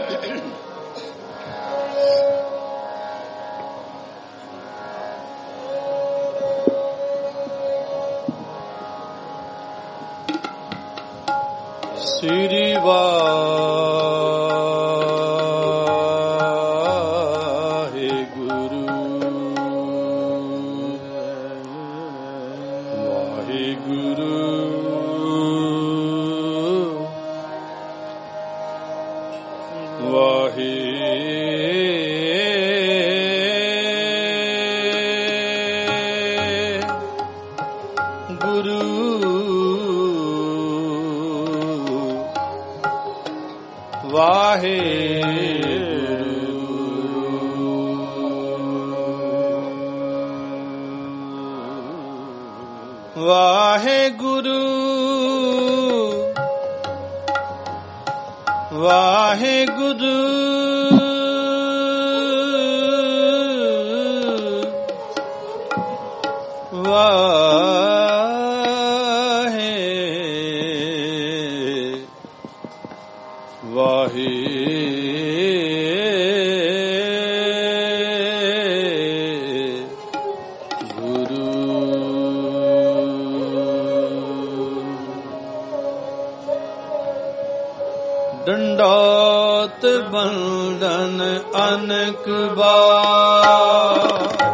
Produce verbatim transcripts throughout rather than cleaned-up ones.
ਸ੍ਰੀ ਵਾਹਿਗੁਰੂ ਵਾਹਿਗੁਰੂ ਵਾਹਿਗੁਰੂ ਵਾਹਿਗੁਰੂ ਵਾਹਿਗੁਰੂ ਡੰਡੋਤ ਬੰਦਨ ਅਨਕ ਬਾਰ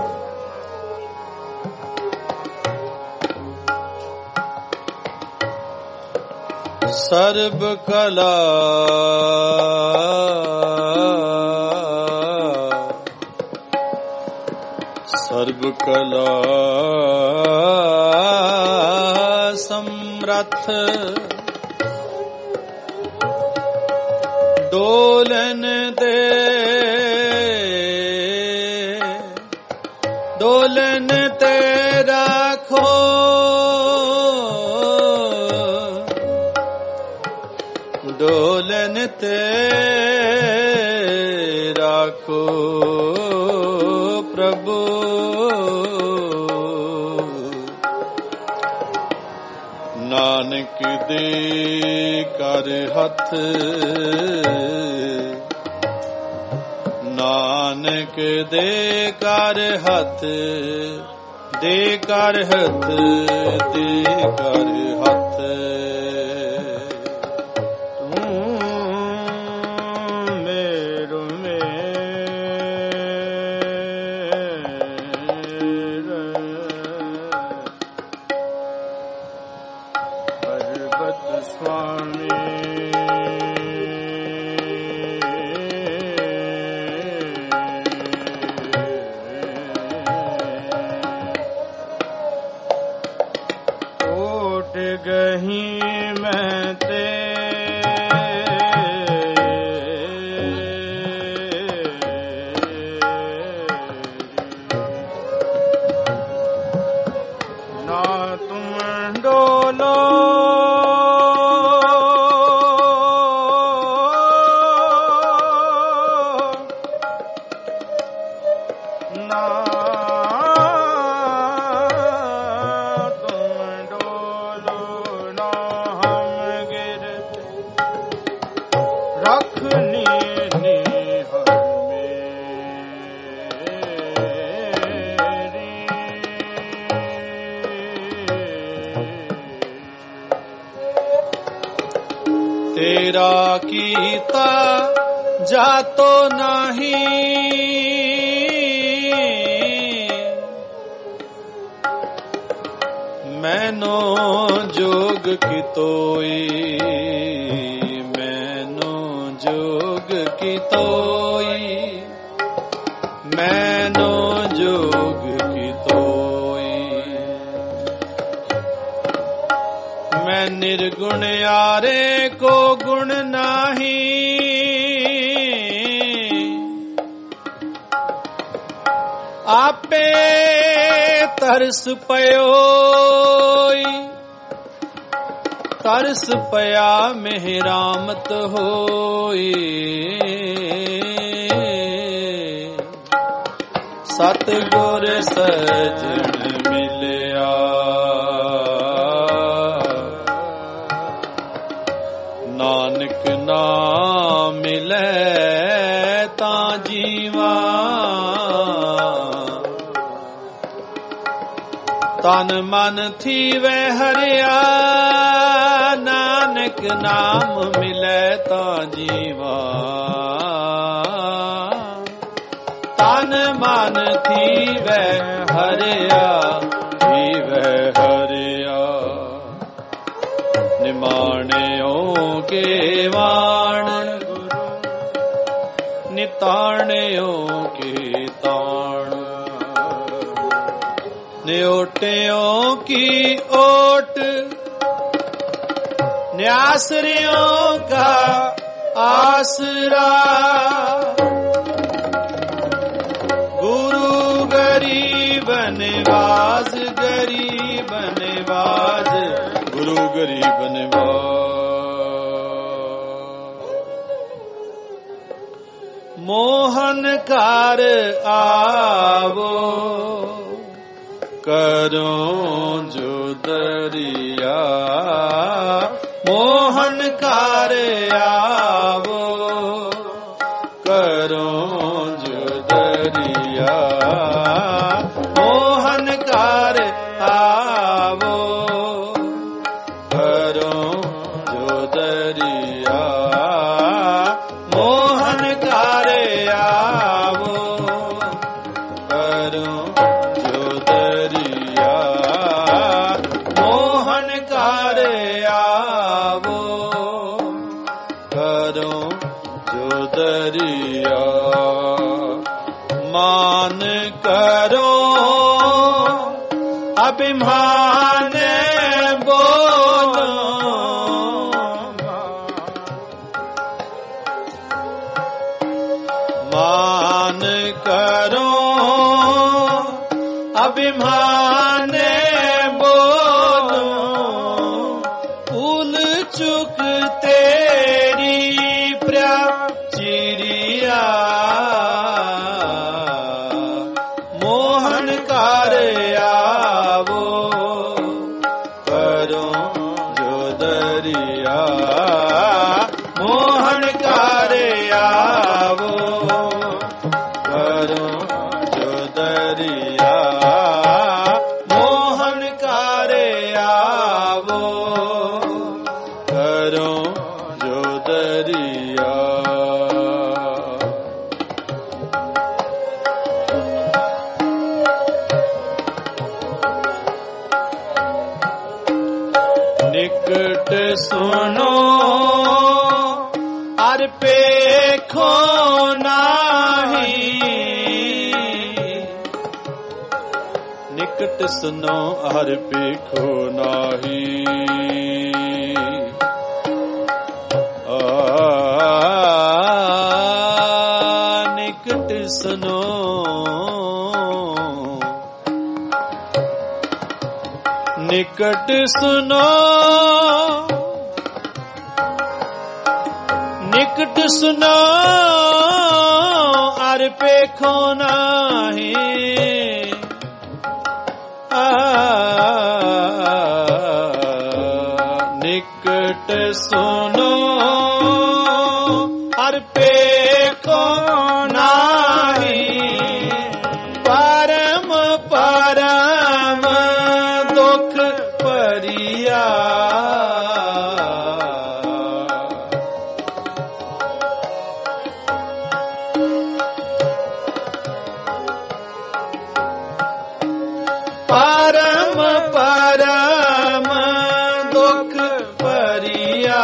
ਸਰਬ ਕਲਾ ਸਰਬ ਕਲਾ ਸਮਰੱਥ ਡੋਲਨ ਦੇ ਡੋਲਨ ਤੇ ਰੱਖੋ ਡੋਲਨ ਤੇ ਰੱਖੋ ਪ੍ਰਭੂ ਨਾਨਕ ਦੇ ਕਰ ਹੱਥ ਨਾਨਕ ਦੇ ਕਰ ਹੱਥ ਦੇ ਕਰ ਹੱਥ ਦੇ ਕਰ ਹੱਥ ਤੂੰ ਮੇਰੁ ਮੇਰਾ ਪਰਬਤ ਸੁਆਮੀ ਗਹੀ ਮੈਂ ਤੇ ਨਾ ਤੁਮ ਡੋਲੋ ਨਾ ਰੱਖਨੀ ਨੀ ਹਰ ਮੇਰੀ ਤੇਰਾ ਕੀਤਾ ਜਾਤੋ ਨਹੀਂ ਮੈਨੋ ਜੋਗ ਕੀ ਤੋਈ ਜੋਗ ਕੀ ਤੋਈ ਮੈਨੋ ਜੋਗ ਕੀ ਤੋਈ ਮੈਂ ਨਿਰਗੁਣ ਆਰੇ ਕੋ ਗੁਣ ਨਾਹੀ ਆਪੇ ਤਰਸ ਪਇਓਈ ਤਰਸ ਪਿਆ ਮਿਹਰਾਮਤ ਹੋਈ ਸਤਿਗੁਰ ਸਜਣ ਮਿਲਿਆ ਨਾਨਕ ਨਾਮ ਮਿਲ ਮਿਲੈ ਤਾਂ ਜੀਵਾ ਤਨ ਮਨ ਥੀਵੈ ਹਰਿਆ ਨਾਨਕ ਨਾਮ ਮਿਲੈ ਤਾਂ ਜੀਵਾ ਤਨ ਮਨ ਥੀਵੈ ਹਰਿਆ ਥੀਵੈ ਹਰਿਆ ਨਿਮਾਣਿਓ ਕੇ ਵਾਣ ਨਿਤਾਣਿਓ ਕੇ ਤਾਣ ਨਿਓਟਿਓ ਕੀ ਓਟ ਨਿਆਸਰਿਓ ਕਾ ਆਸਰਾ ਗੁਰੂ ਗਰੀਬ ਨਿਵਾਜ ਗਰੀਬ ਨਿਵਾਜ ਗੁਰੂ ਗਰੀਬ ਨਿਵਾਜ ਮੋਹਨ ਕਰ ਆਵੋ ਕਰੋ ਜੋ ਦਰਿਆ ਮੋਹਨ ਕਰ ਆਵੋ ਕਰੋ ਜੋ ਦਰਿਆ ਮੋਹਨ ਕਰ ਆਵੋ ਕਰੋ ਜੋ ਦਰਿਆ ਮੋਹਨ ਕਰ ਆਵੋ ਕਰੋ ਮੋਹਨ ਕਰ ਆਵੋ ਕਰੋ ਜੋ ਦਰਿਆ ਮਾਨ ਕਰੋ ਅਭਿਮਾਨ ਬੋਲੋ ਮਾਨ ਕਰੋ ਅਭਿਮਾਨ ਬੋਲੋ ਭੁੱਲ ਚੁੱਕ ਤੇਰੀ ਪ੍ਰਾਚੀਰੀਆ ਮੋਹਨ ਕਰ ਆਵੋ ਕਰੋ ਜੋ ਦਰਿਆ ਮੋਹਨ ਕਰ ਆਵੋ ਕਰੋ ਜੋ ਦਰਿਆ ਮੋਹਨ ਕਰ ਆਵੋ ਕਰੋ ਜੋ ਦਰਿਆ ਨਿਕਟ ਸੁਨੋ ਅਰ ਪੇਖੋ ਨਾਹੀ ਨਿਕਟ ਸੁਨੋ ਅਰ ਪੇਖੋ ਨਾਹੀ ਆ ਨਿਕਟ ਸੁਨੋ ਨਿਕਟ ਸੁਨੋ ਨਿਕਟ ਸੁਨੋ ਅਰ ਪੇਖੋ ਨਾਹੀ ਆ ਨਿਕਟ ਸੁਨੋ ਅਰ ਪੇਖੋ ਨਾਹੀ ਪਰਮ ਪਰਮ ਦੁਖ ਭਰੀਆ ਪਰਮ ਪਰਮ ਦੁਖ ਭਰੀਆ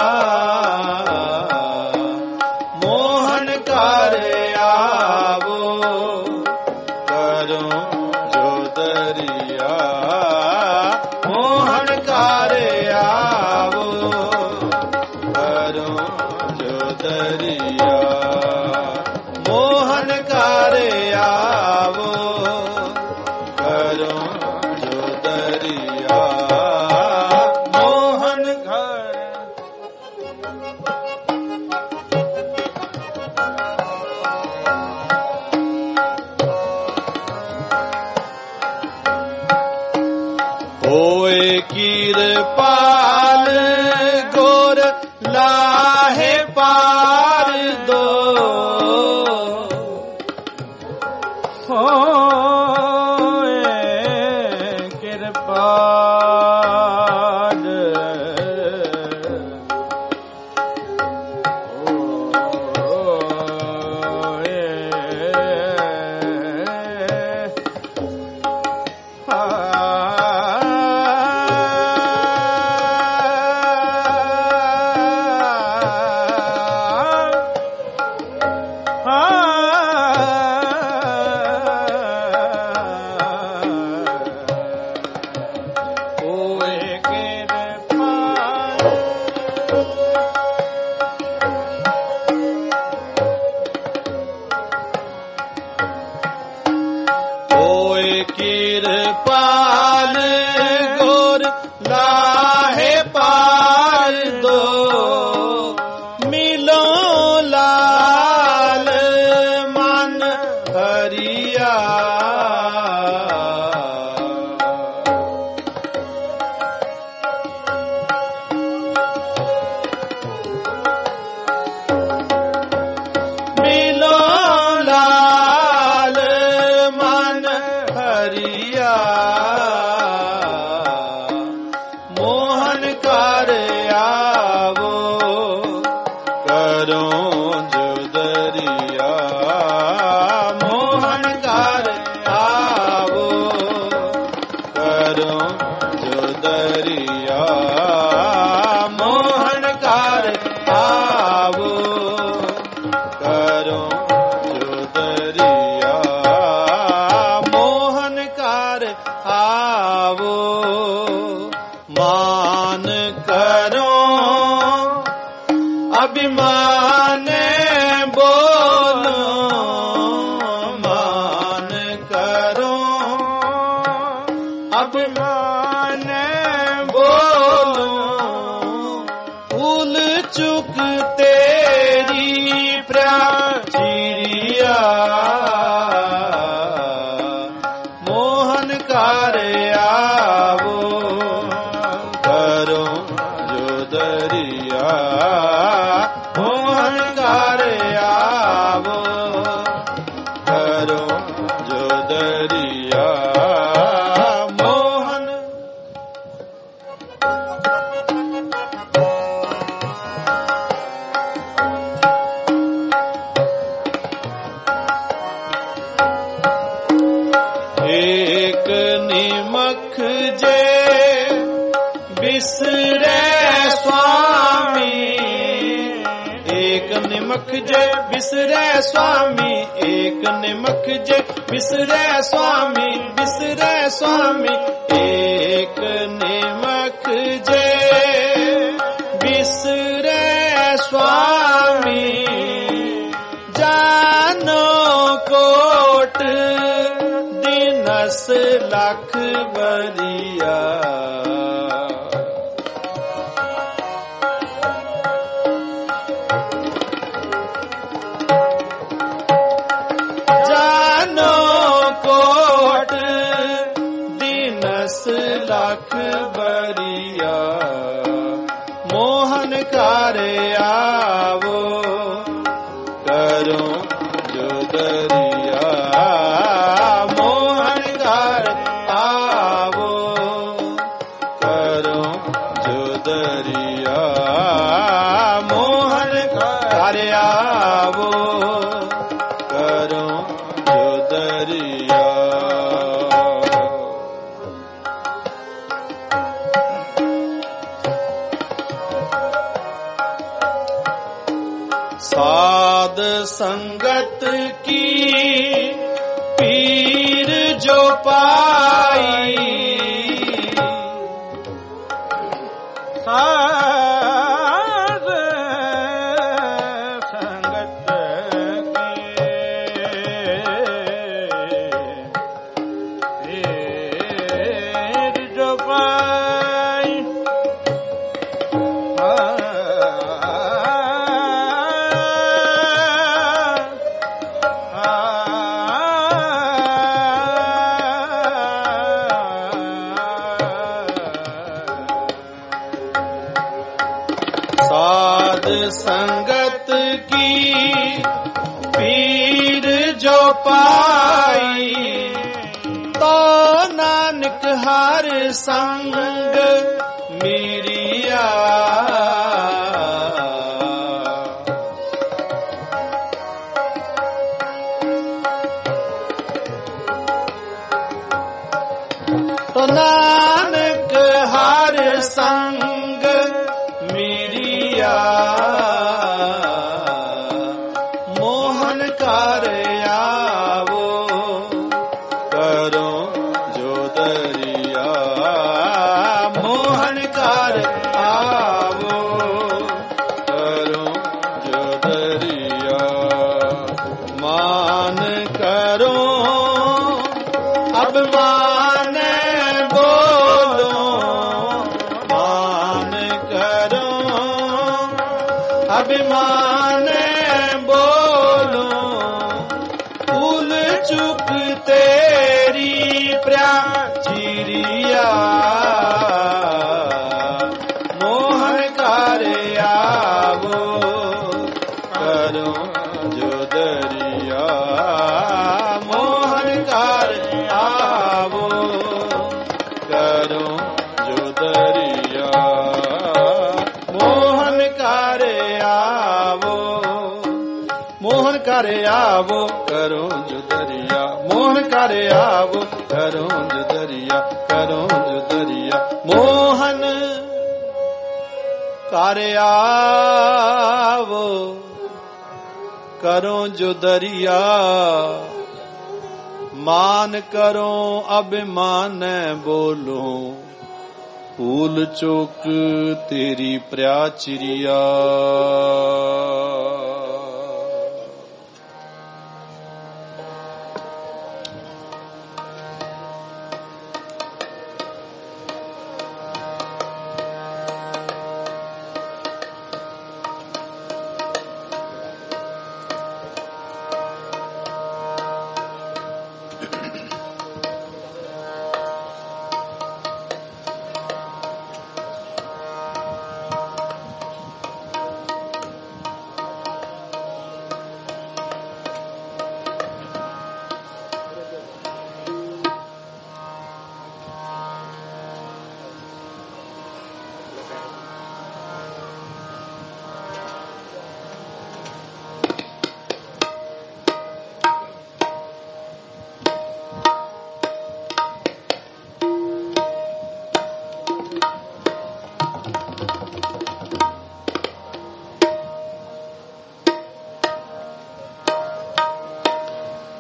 ਮੋਹਨ ਕਰ ਆਵੋ ਕਰੋ ਜੋ ਦਰਿਆ ਮੋਹਨ ਕਰ ਆਵੋ ਕਰੋ ਜੋ ਦਰਿਆ ਮੋਹਨ ਕਰ ਆਵੋ ਕਰੋ ਜੋ ਦਰਿਆ ਮੋਹਨ ਕਰ ਹੋਏ ਕਿਰਪਾਲ ਗੁਰ ਲਾਹੇ ਪਾਰ चिरिया मोहन कार्य आवो करो जो दरिया मोहन कार्य आवो करो जो दरिया मोहन एक निमख जे बिसरे स्वामी एक निमख जे बिसरे स्वामी एक निमख जे बिसरे स्वामी बिसरे स्वामी एक निमख जे बिसरे स्वामी जानो कोट दिनस लाख बरिया जानो कोट दिनस लाख बरिया मोहन कार्य आवो करो जो दरिया मोहन कार्य आवो करो जो दरिया मोहन कार्य आवो करो जो दरिया साध संगत की पीर जो पाई साध संगत की पीर जो पाई साध संगत की पीर जो पाई तो नानक हर संग मिरिया तो नानक हर संग मिरिया मोहन कार्य आवो करो जो दरिया मोहन कार्य आवो करो जो दरिया मान करो अब मान बोलो मान करो अभिमान बोलो भूल चुक तेरी प्राचीरिया मोहन कार्य आवो करो जो दरिया मोहन कार्य आवो करो जो दरिया मोहन कार्य आवो मोहन कार्य आवो करो जो दरिया मोहन कार्य आवो करो जो दरिया करो जो दरिया मोहन कार्य आवो करो जो दरिया मान करो अभिमान बोलो फूल चौक तेरी प्राचीरिया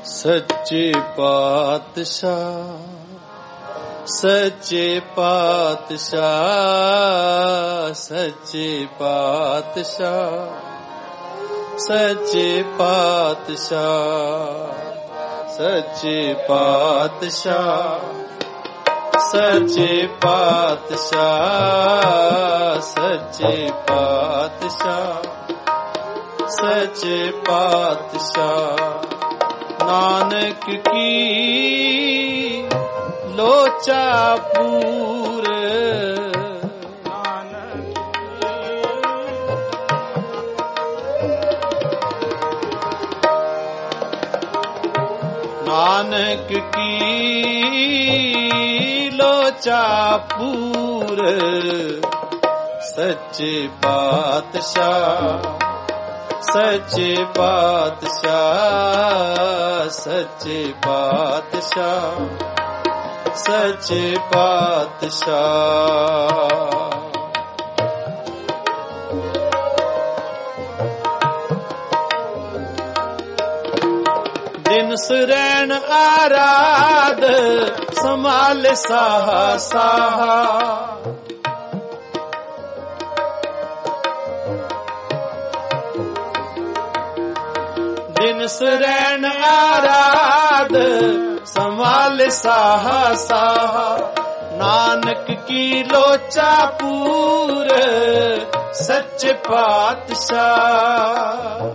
ਸੱਚੇ ਪਾਤਸ਼ਾਹ ਸੱਚੇ ਪਾਤਸ਼ਾਹ ਸੱਚੇ ਪਾਤਸ਼ਾਹ ਸੱਚੇ ਪਾਤਸ਼ਾਹ ਸੱਚੇ ਪਾਤਸ਼ਾਹ ਸੱਚੇ ਪਾਤਸ਼ਾਹ ਸੱਚੇ ਪਾਤਸ਼ਾਹ ਸੱਚੇ ਪਾਤਸ਼ਾਹ ਨਾਨਕ ਕੀ ਲੋਚਾ ਪੂਰ ਨਾਨਕ ਕੀ ਲੋਚਾ ਪੂਰ ਸੱਚੇ ਪਾਤਸ਼ਾਹ ਸੱਚੇ ਪਾਤਸ਼ਾਹ ਸੱਚੇ ਪਾਤਸ਼ਾਹ ਸੱਚੇ ਪਾਤਸ਼ਾਹ ਦਿਨ ਸਰੈਣ ਆਰਾਧ ਸੰਭਾਲ ਸਾਹਾ ਸਾਹਾ ਦਿਨ ਸਰੈਣ ਆਰਾਧ ਸੰਭਾਲ ਸਾਹਾ ਸਾਹਾ ਨਾਨਕ ਕੀ ਲੋਚਾ ਪੂਰ ਸੱਚੇ ਪਾਤਸ਼ਾਹ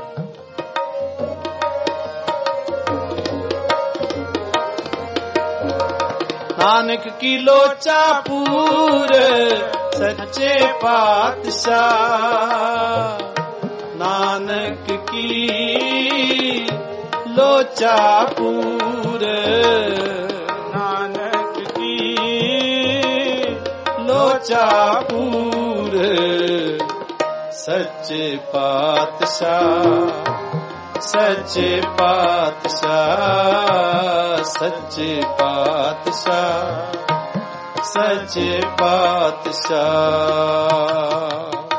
ਨਾਨਕ ਕੀ ਲੋਚਾ ਪੂਰ ਸੱਚੇ ਪਾਤਸ਼ਾਹ ਨਾਨਕ ਕੀ ਲੋਚਾ ਪੂਰ ਨਾਨਕ ਕੀ ਲੋਚਾ ਪੂਰ ਸੱਚੇ ਪਾਤਸ਼ਾਹ ਸੱਚੇ ਪਾਤਸ਼ਾਹ ਸੱਚੇ ਪਾਤਸ਼ਾਹ ਸੱਚੇ ਪਾਤਸ਼ਾਹ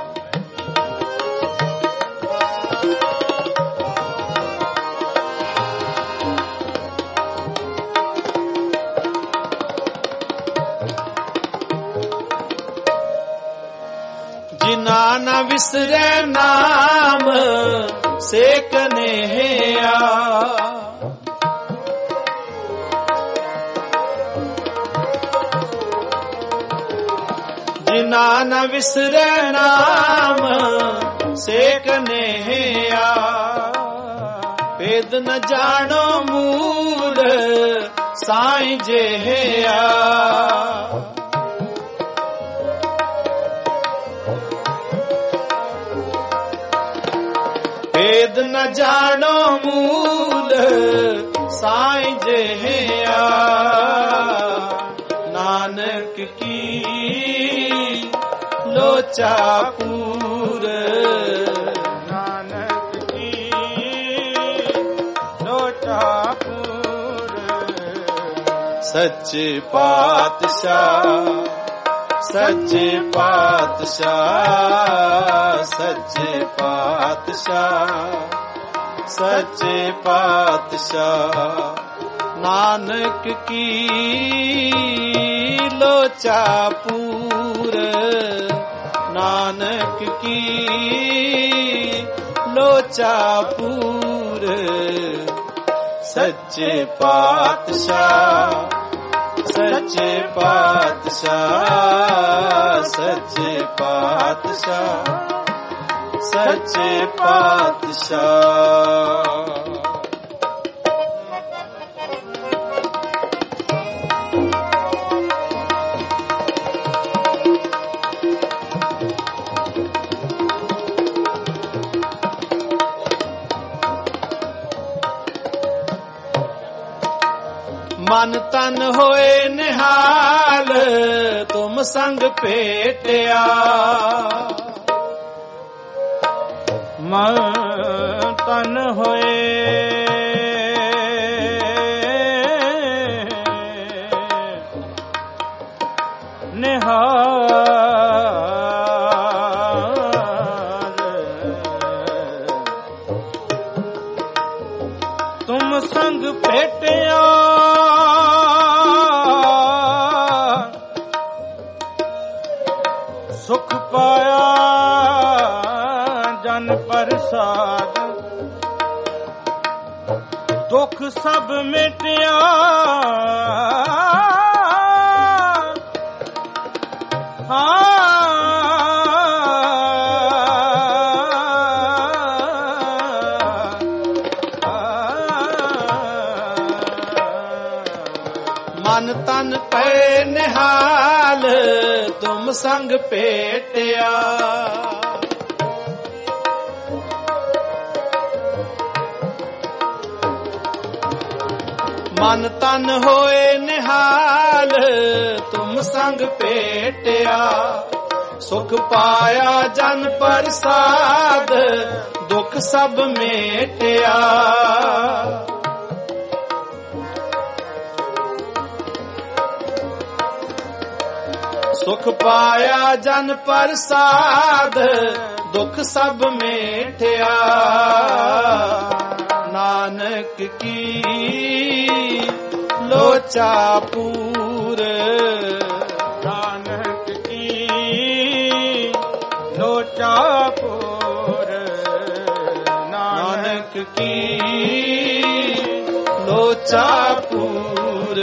ਜਿਨਾ ਨਾ ਵਿਸਰੇ ਨਾਮ ਸੇ ਕਨ੍ਹਈਆ ਜਿਨਾ ਨਾ ਵਿਸਰੇ ਨਾਮ ਸੇ ਕਨ੍ਹਈਆ ਭੇਦ ਨ ਜਾਣੋ ਮੂਲ ਸਾਈਂ ਜਿਹਾ ਭੇਦ ਨ ਜਾਣੋ ਮੂਲ ਸਾਈਂ ਜਿਹਾ ਨਾਨਕ ਕੀ ਲੋਚਾ ਪੂਰ ਨਾਨਕ ਕੀ ਲੋਚਾ ਪੂਰ ਸੱਚੇ ਪਾਤਸ਼ਾਹ ਸੱਚੇ ਪਾਤਸ਼ਾਹ ਸੱਚੇ ਪਾਤਸ਼ਾਹ ਸੱਚੇ ਪਾਤਸ਼ਾਹ ਨਾਨਕ ਕੀ ਲੋਚਾ ਪੂਰ ਨਾਨਕ ਕੀ ਲੋਚਾ ਪੂਰ ਸੱਚੇ ਪਾਤਸ਼ਾਹ ਸੱਚੇ ਪਾਤਸ਼ਾਹ ਸੱਚੇ ਪਾਤਸ਼ਾਹ ਸੱਚੇ ਪਾਤਸ਼ਾਹ ਮਨ ਤਨ ਹੋਏ ਨਿਹਾਲ ਤੁਮ ਸੰਗ ਭੇਟਿਆ ਮਨ ਤਨ ਹੋਏ ਨਿਹਾਲ ਤੁਮ ਸੰਗ ਭੇਟਿਆ ਸੁਖ ਪਾਇਆ ਜਨ ਪ੍ਰਸਾਦ ਦੁੱਖ ਸਭ ਮਿਟਿਆ ਮਨ ਤਨ ਪੈ ਨਿਹਾਲ ਤੁਮ ਸੰਗ ਭੇਟਿਆ ਮਨ ਤਨ ਹੋਏ ਨਿਹਾਲ ਤੁਮ ਸੰਗ ਭੇਟਿਆ ਸੁਖ ਪਾਇਆ ਜਨ ਪ੍ਰਸਾਦ ਦੁੱਖ ਸਭ ਮੇਟਿਆ ਸੁਖ ਪਾਇਆ ਜਨ ਪ੍ਰਸਾਦ ਦੁੱਖ ਸਭ ਮੇਟਿਆ ਨਾਨਕ ਕੀ ਲੋਚਾ ਪੂਰ ਨਾਨਕ ਕੀ ਲੋਚਾ ਪੂਰ ਨਾਨਕ ਕੀ ਲੋਚਾ ਪੂਰ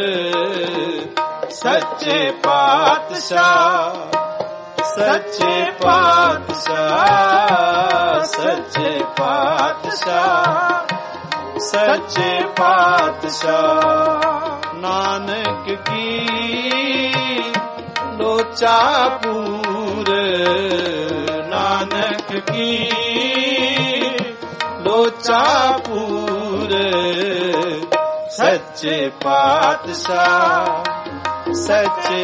ਸੱਚੇ ਪਾਤਸ਼ਾਹ ਸੱਚੇ ਪਾਤਸ਼ਾਹ ਸੱਚੇ ਪਾਤਸ਼ਾਹ ਸੱਚੇ ਪਾਤਸ਼ਾਹ ਨਾਨਕ ਕੀ ਲੋਚਾ ਪੂਰ ਨਾਨਕ ਕੀ ਲੋਚਾ ਪੂਰ ਸੱਚੇ ਪਾਤਸ਼ਾਹ ਸੱਚੇ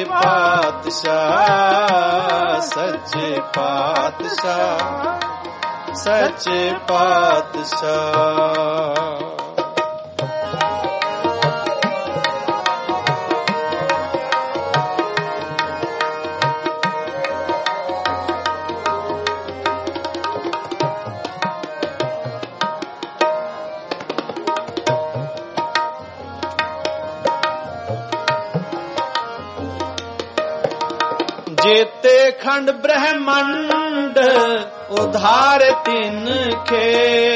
ਪਾਤਸ਼ਾਹ ਸੱਚੇ ਪਾਤਸ਼ਾਹ ਸੱਚੇ ਪਾਤਸ਼ਾਹ जेते खंड ब्रह्मंड उधार तिन खे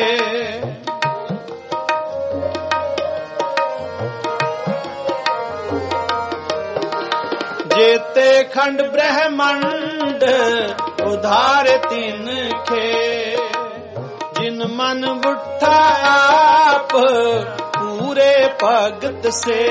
जेते खंड ब्रह्मंड उधार तिन खे जिन मन उठा आप पूरे भगत से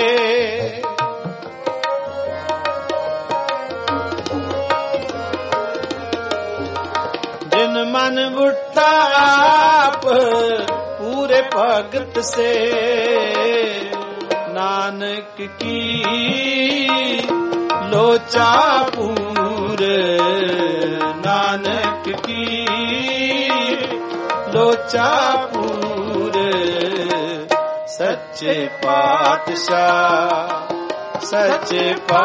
मन उठा आप पूरे भगत से नानक की लोचा पूर नानक की लोचा पूर सच्चे पातशाह सच्चे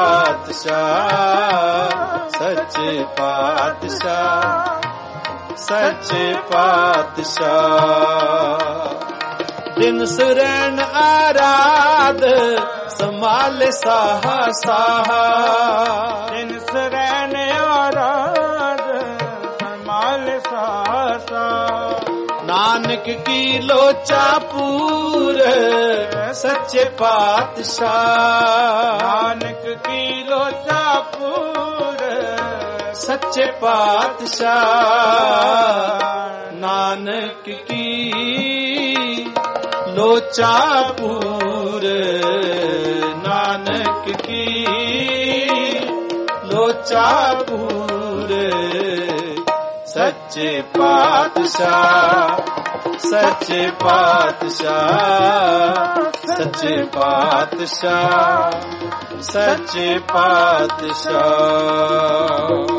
पातशाह सच्चे पातशाह सच्चे पातशाह दिन सुरैन आराध संभाले साहा साहा दिन सुरैन आराध संभाले साहा साहा नानक की लोचा पूर सच्चे पातशाह नानक की लोचा पूर सच्चे पातशाह नानक की लोचा पूर नानक की लोचा पूर सच्चे पातशाह सच्चे पातशाह सच्चे पातशाह सच्चे पातशाह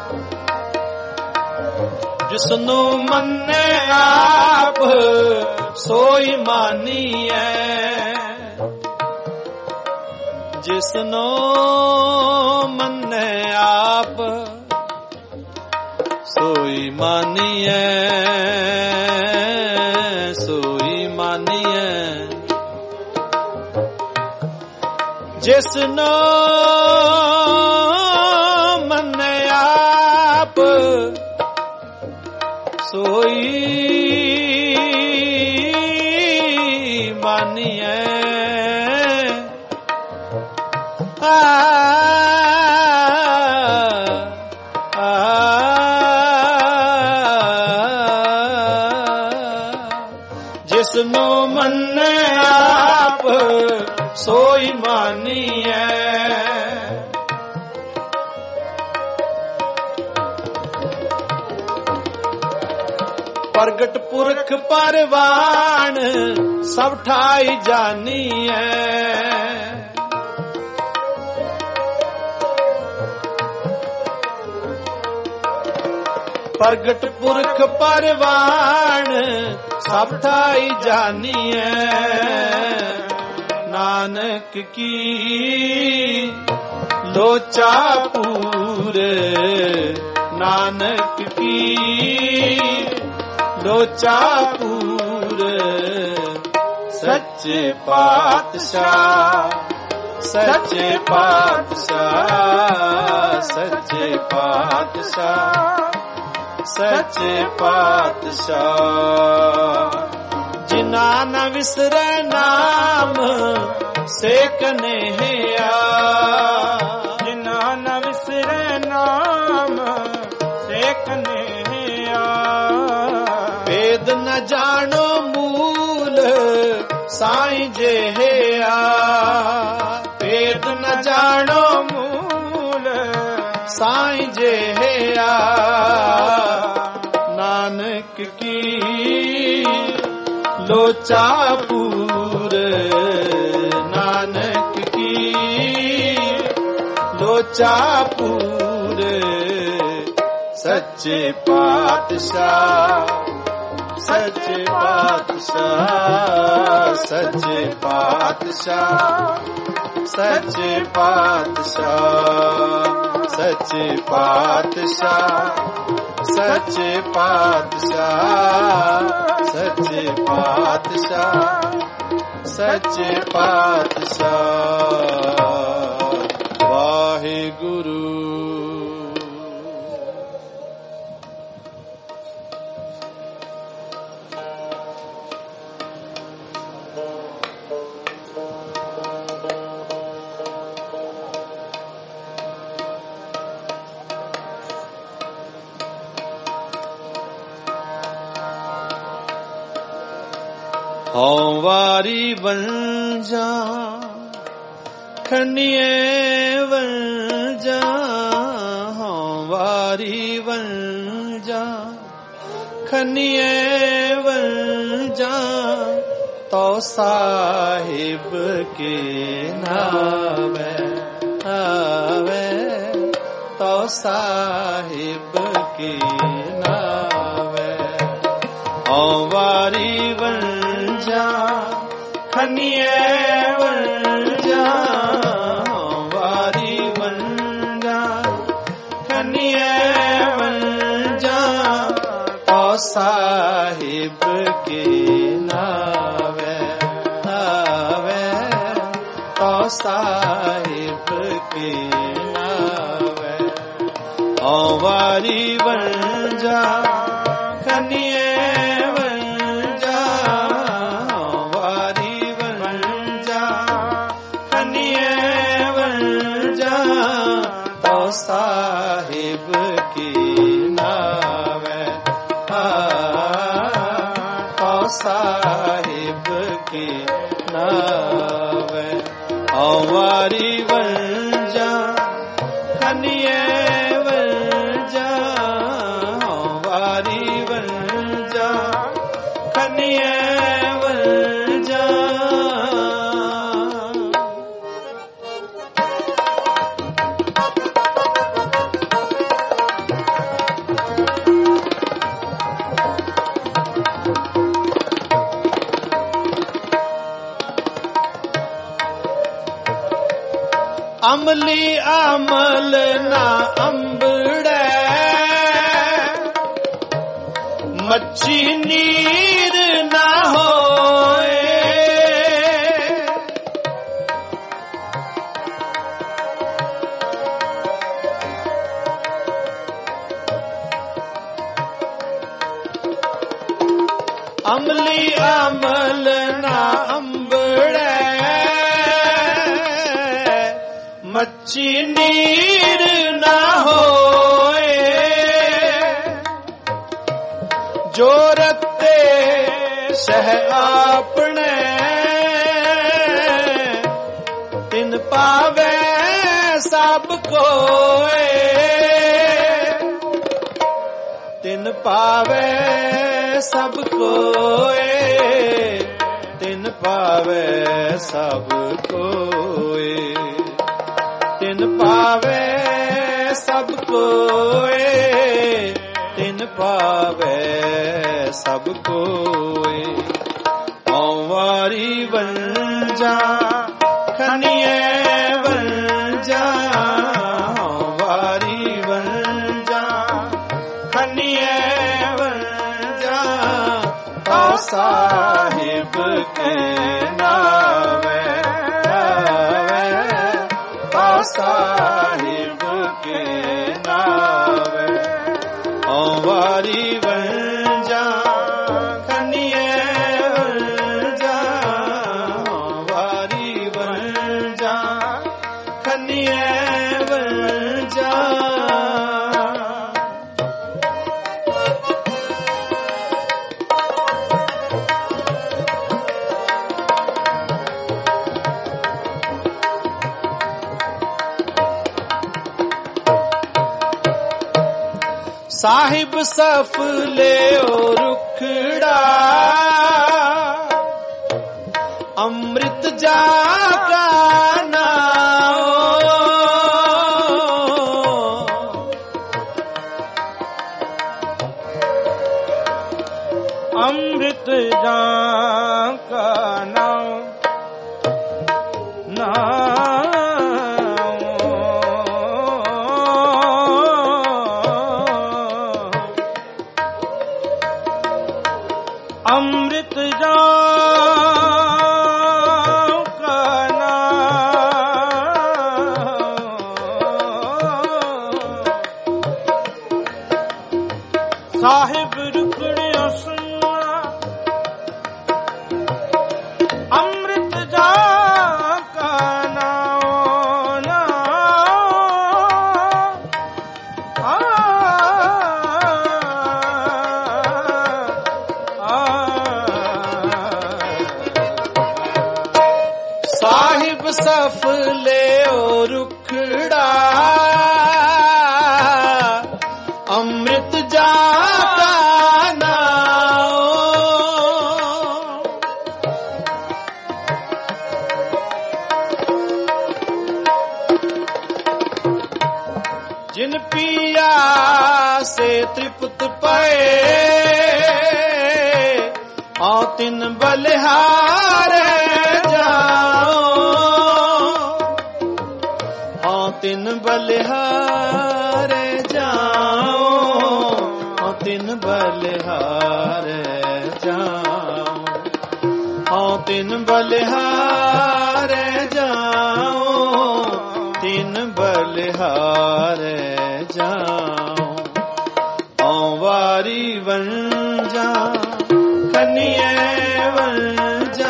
जिसनु मन्ने आप ਸੋਈ ਮਾਨੀਐ ਜਿਸਨੋ ਮੰਨੈ ਆਪ ਸੋਈ ਮਾਨੀਐ ਸੋਈ ਮਾਨੀਐ ਜਿਸਨੋ ਮੰਨੈ ਆਪ ਸੋਈ ਮਾਨੀਐ ਆ ਜਿਸਨੂੰ ਮੰਨੈ ਆਪ ਸੋਈ ਮਾਨੀਐ ਪ੍ਰਗਟ ਪੁਰਖ ਪਰਵਾਨ ਸਭ ਠਾਈ ਜਾਨੀਐ ਪ੍ਰਗਟ ਪੁਰਖ ਪਰਵਾਨ ਸਭ ਠਾਈ ਜਾਨੀਐ ਨਾਨਕ ਕੀ ਲੋਚਾ ਪੂਰੇ ਨਾਨਕ ਕੀ ਲੋਚਾ ਪੂਰੇ ਸੱਚੇ ਪਾਤਸ਼ਾਹ ਸੱਚੇ ਪਾਤਸ਼ਾਹ ਸੱਚੇ ਪਾਤਸ਼ਾਹ ਸੱਚੇ ਪਾਤਸ਼ਾਹ ਜਿਨ੍ਹਾਂ ਨ ਵਿਸਰੈ ਨਾਮ ਸੇ ਕਨ੍ਹਈਆ ਜਿਨ੍ਹਾਂ ਨ ਵਿਸਰੈ ਨਾਮ ਸੇ ਕਨ੍ਹਈਆ ਵੇਦ ਨ ਜਾਣੋ ਮੂਲ ਸਾਈਂ ਜਿਹਿਆ ਵੇਦ ਨ ਜਾਣੋ ਮੂਲ ਸਾਈਂ ਜਿਹਿਆ ਨਾਨਕ ਕੀ ਲੋਚਾ ਪੂਰੇ ਨਾਨਕ ਕੀ ਲੋਚਾ ਪੂਰੇ ਸੱਚੇ ਪਾਤਸ਼ਾਹ ਸੱਚੇ ਪਾਤਸ਼ਾਹ ਸੱਚੇ ਪਾਤਸ਼ਾਹ ਸੱਚੇ ਪਾਤਸ਼ਾਹ ਸੱਚੇ ਪਾਤਸ਼ਾਹ ਸੱਚੇ ਪਾਤਸ਼ਾਹ ਸੱਚੇ ਪਾਤਸ਼ਾਹ ਸੱਚੇ ਪਾਤਸ਼ਾਹ ਵਾਹਿਗੁਰੂ। ਹਉ ਵਾਰੀ ਵੰਜਾ ਖੰਡੀਏ ਵੰਜਾ ਹਉ ਵਾਰੀ ਵੰਜਾ ਖੰਡੀਏ ਵੰਜਾ ਤੋ ਸਾਹਿਬ ਕੇ ਨਾਵੇ ਆਵੇ ਤੋ ਸਾਹਿਬ ਕੇ ਨਾਵੇ ਹਉ ਵਾਰੀ ਵੰਜਾ ਖੰਡੀਏ ਵੰਜਾ ਵਾਰੀ ਵੰਜਾ ਖੰਡੀਏ ਵੰਜਾ ਤੋ ਸਾਹਿਬ ਕੇ ਨਾਵੇ ਆਵੇ ਤੋ ਸਾਹਿਬ ਕੇ ਨਾਵੇ ਹਉ ਵਾਰੀ ਵੰਜਾ ਖੰਡੀਏ ਸਾਹਿਬ ਕੀ ਨਾਵੇ ਆ ਸਾਹਿਬ ਕੀ ਨਾਵੇ ਹਉ ਵਾਰੀ ਵੰਜਾ ਖੰਡੀਏ ਵੰਜਾ ਹਉ ਵਾਰੀ ਵੰਜਾ ਖੰਡੀਏ ਵੰਜਾ ਅਮਲੀ ਅਮਲ ਨਾ ਅੰਬੜੈ, ਮੱਛੀ ਨੀਰ ਨਾ ਹੋਏ। ਅਮਲੀ ਅਮਲ ਨਾ ਅੰਬੜੈ, ਮੱਛੀ ਨੀਰ ਨਾ ਹੋਏ। ਜੋ ਰਤੇ ਸਹਿ ਆਪਣੇ, ਤਿਨ ਪਾਵੇ ਸਭ ਕੋਏ। ਤਿਨ ਪਾਵੇ ਸਭ ਕੋਏ, ਤਿਨ ਪਾਵੇ ਸਭ ਕੋਏ। ਤਿਨ ਪਾਵੇ ਸਭ ਕੋਏ, ਤਿਨ ਪਾਵੇ ਸਭ ਕੋਏ। ਓ ਵਾਰੀ ਵੰਜਾ ਖਨੀਏ ਵੰਜਾ, ਵਾਰੀ ਵੰਜਾ ਖਨੀਏ ਵੰਜਾ। ਆ ਸਾਹਿਬ ਕੇ ਨਾਵੇ ਸਾਹਿਬ ਕੇ ਨਾਵੇ। ਓ ਵਾਰੀ ਵੰਜਾ ਖਨੀਏ ਵੰਜਾ, ਵਾਰੀ ਵੰਜਾ ਖਨੀਏ ਵੰਜਾ। ਸਾਹਿਬ ਸਫਲਿਓ ਰੁਖੜਾ, ਅੰਮ੍ਰਿਤ ਜਾ ਕਾ ਨਾਮ। ਅੰਮ੍ਰਿਤ ਜਾ ਕਾ ਨਾਮ, ਨਾਮ ਅੰਮ੍ਰਿਤ ਜਾ ਕਾ ਨਾਮ। ਸਾਹਿਬ ਰੁਕੜਿਓ ਸੁਣਾ, ਅੰਮ੍ਰਿਤ ਜਾ ਕਾ ਨਾਮ, ਨਾਮ। ਸਾਹਿਬ ਸਫਲਿਓ ਰੁਖੜਾ, ਅੰਮ੍ਰਿਤ ਜਾ ਕਾ ਨਾਮ। ਜਿਨ ਪੀਆ ਸੇ ਤ੍ਰਿਪਤ ਪਏ, ਆਉ ਤਿਨ ਬਲਿਹਾਰੇ ਜਾਓ। ਆਉ ਤਿਨ ਬਲਿਹਾਰੇ ਜਾਓ, ਆਉ ਤਿਨ ਬਲਿਹਾਰੇ ਜਾਓ। ਆਉ ਤਿਨ ਬਲਿਹਾਰੇ ਜਾਓ, ਤਿਨ ਬਲਿਹਾਰੇ ਜਾਓ। ਆਉ ਵਾਰੀ ਵੰਜਾ ਖਨੀਏ ਵੰਜਾ,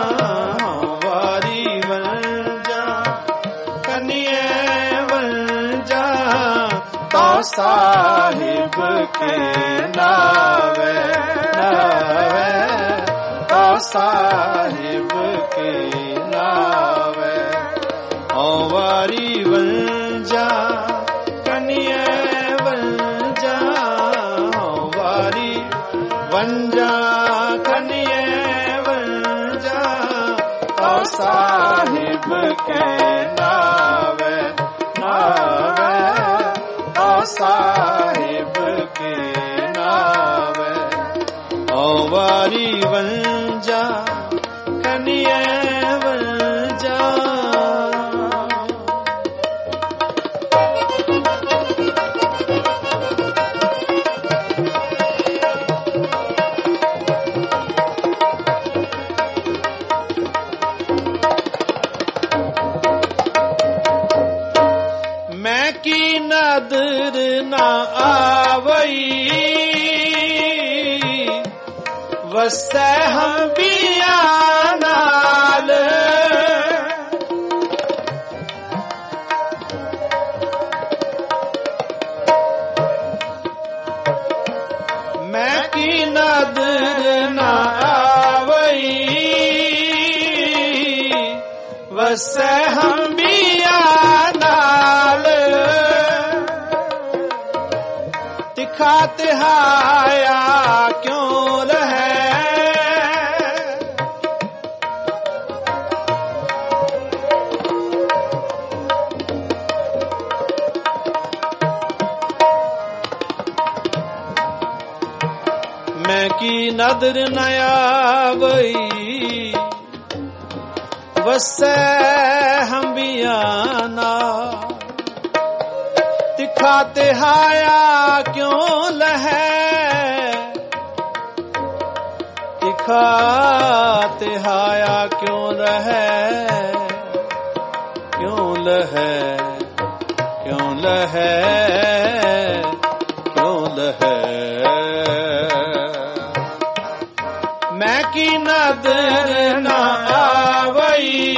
ਵਾਰੀ ਵੰਜਾ ਖਨੀਏ ਵੰਜਾ। ਤੋ ਸਾਹਿਬ ਕੇ ਨਾਵੇ ਨਾਵੇ, ਤੋ ਸਾਹਿਬ ਕੇ ਨਾਵੇ। ਓ ਵਾਰੀ ਵੰਜਾ ਖਨੀਏ ਵੰਜਾ, ਵਾਰੀ ਵੰਜਾ ਖਨੀਏ ਵੰਜਾ। ਤੋ ਸਾਹਿਬ ਕੇ ਨਾਵੇ ਨਾਵੇ, ਤੋ ਸਾਹਿਬ ਕੇ ਨਾਵੇ। ਓ ਵਾਰੀ ਵੰਜਾ ਖਨੀਏ ਵੰਜਾ। ਵਸੈ ਹੰਬੀਆਂ ਨਾਲ ਮੈਂ ਕੀ ਨਦਰ ਨਾ ਆਵਈ ਵਸੈ ਹੰਬੀਆਂ ਨਾਲ ਤਿਖਾ ਤਿਹਾਇਆ ਕਿਉਂ ਰਹੈ ਮੈਂ ਕੀ ਨਦਰ ਨ ਆਵਈ ਵਸੈ ਹੰਬੀਆਂ ਨਾਲ ਤਿਖਾ ਤਿਹਾਇਆ ਕਿਉਂ ਲਹੈ ਤਿਖਾ ਤਿਹਾਇਆ ਕਿਉਂ ਰਹੈ ਕਿਉਂ ਲਹੈ ਕਿਉਂ ਲਹੈ ਕਿਉਂ ਲਹੈ ਮੈਂ ਕੀ ਨਦਰ ਨਾ ਆਵਈ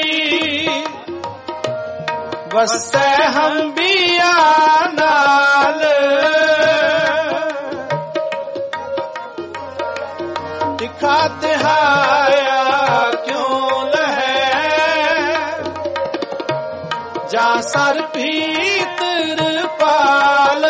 ਵਸੈ ਹੰਬੀਆਂ ਨਾਲ ਤਿਖਾ ਤਿਹਾਇਆ ਕਿਉਂ ਲਹੈ ਜਾਂ ਸਰ ਭੀਤਰ ਪਾਲ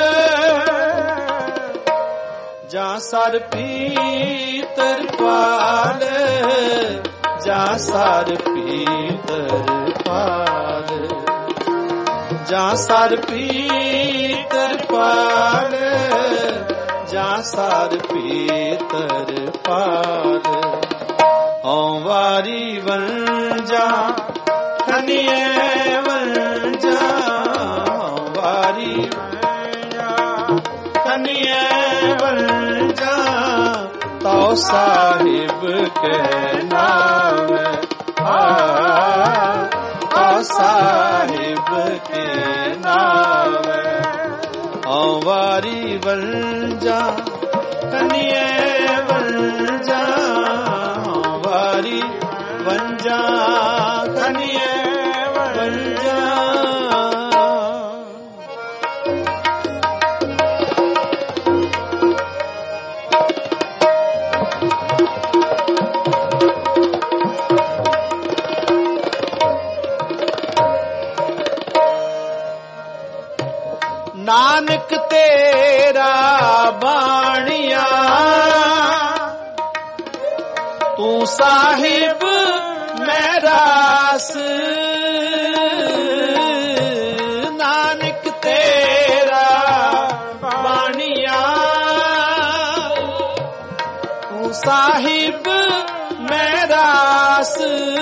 ਜਾਂ ਸਰ ਭੀਤਰ ਪਾਲ ਜਾਂ ਸਰ ਭੀਤਰ ਪਾਲ ਜਾਂ ਸਰ ਭੀਤਰ ਪਾਲ ਜਾਂ ਸਰ ਭੀਤਰ ਪਾਲ ਹਉ ਵਾਰੀ ਵੰਜਾ ਕਨੀਏ ਵੰਜਾ ਹਉ ਵਾਰੀ ਵੰਜਾ ਕਨੀਏ ਵੰਜਾ ਤਉ ਸਾਹਿਬ ਕੇ ਨਾਮ ਆ ਤਉ ਸਾਹਿਬ ਕੇ ਨਾਮ ਹਉ ਵਾਰੀ ਵੰਜਾ ਕਨੀਏ ਵੰਜਾ ਹਉ ਵਾਰੀ ਵੰਜਾ ਕਨੀਏ ਵੰਜਾ ਨਾਨਕ ਤੇਰਾ ਬਾਣੀਆ ਤੂੰ ਸਾਹਿਬ ਮੈਂ ਰਾਸ ਨਾਨਕ ਤੇਰਾ ਬਾਣੀਆ ਤੂੰ ਸਾਹਿਬ ਮੈਂ ਰਾਸ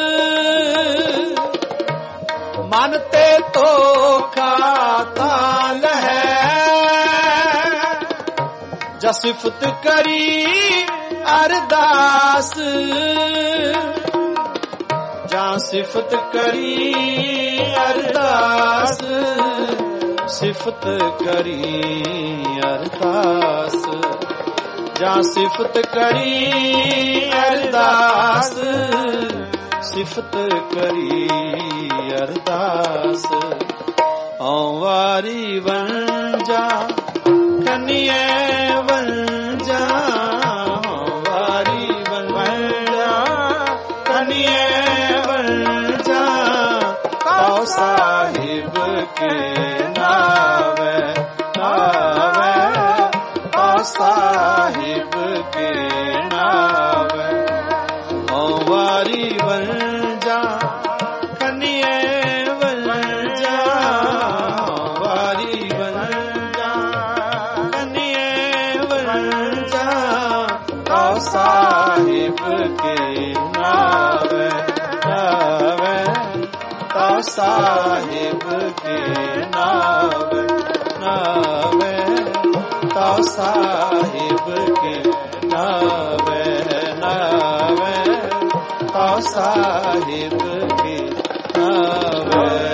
ਮਨ ਤੇ ਧੋਖਾ ਤਾਲ ਹੈ ਜਾ ਸਿਫਤ ਕਰੀ ਅਰਦਾਸ ਜਾਂ ਸਿਫਤ ਕਰੀ ਅਰਦਾਸ ਸਿਫਤ ਕਰੀ ਅਰਦਾਸ ਜਾਂ ਸਿਫਤ ਕਰੀ ਅਰਦਾਸ ਸਿਫਤ ਕਰੀ ਅਰਦਾਸ ਹਉ ਵਾਰੀ ਵੰਜਾ ਕਨੀਏ ਵੰਜਾ ਹਉ ਵਾਰੀ ਵੰਜਾ ਕਨੀਏ ਵੰਜਾ ਤਉ ਸਾਹਿਬ ਕੇ ਨਾਵੇ ਨਾਵੇ ਤਉ ਸਾਹਿਬ ਕੇ ਨਾਵੇ ਹਉ ਵਾਰੀ ਵੰਜਾ ਕਨੀਏ ਵੰਜਾ ਵਾਰੀ ਵੰਜਾ ਕਨੀਏ ਵੰਜਾ ਤਉ ਸਾਹਿਬ ਕੇ ਨਾਵੇ ਨਾਵੇ ਤਉ ਸਾਹਿਬ ਕੇ ਨਾਵੇ ਨਾਵੇ ਤਉ ਸਾਹਿਬ ਕੇ ਨਾਵੇ ਨਾਵੇ ਤਉ ਸਾਹਿਬ ਕੇ ਨਾਵੇ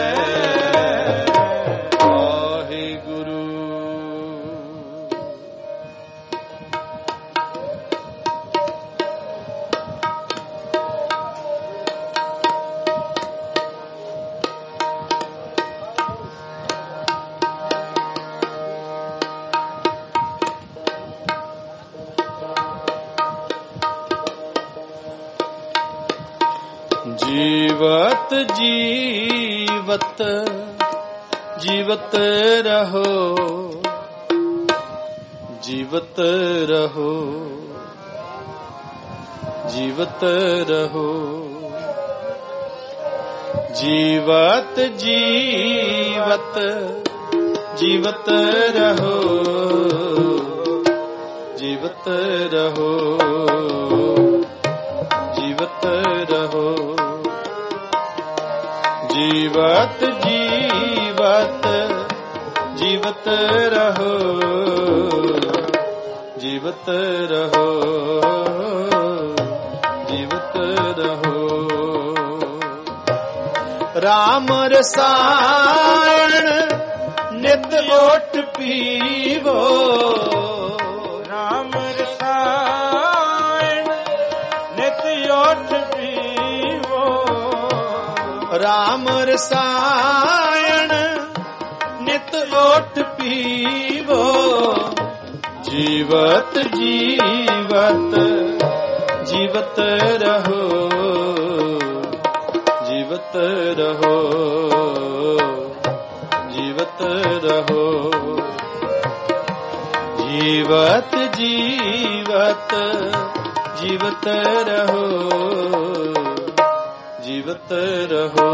ਵਾਹਿਗੁਰੂ। जीवत जीवत जीवत रहो, जीवत रहो, जीवत रहो, जीवत जीवत जीवत रहो, जीवत रहो, जीवत रहो, जीवत जीवत जीवत रहो, जीवत रहो, जीवत रहो। राम रसायन नित ओट पीवो, राम रसायन नित ओट पीवो, राम रसायन नित ओट पीवो, जीवत जीवत जीवत रहो, जीवत रहो, जीवत रहो, जीवत जीवत जीवत रहो, जीवत रहो,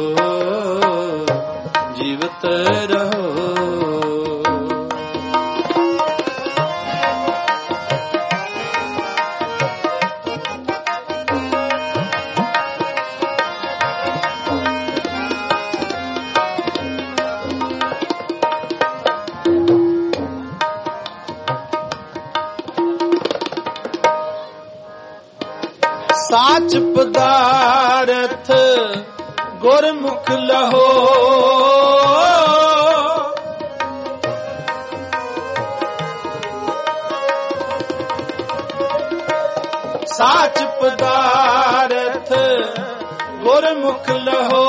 जीवत रहो। साच पदारथ गुरमुख लहो, साच पदारथ गुरमुख लहो,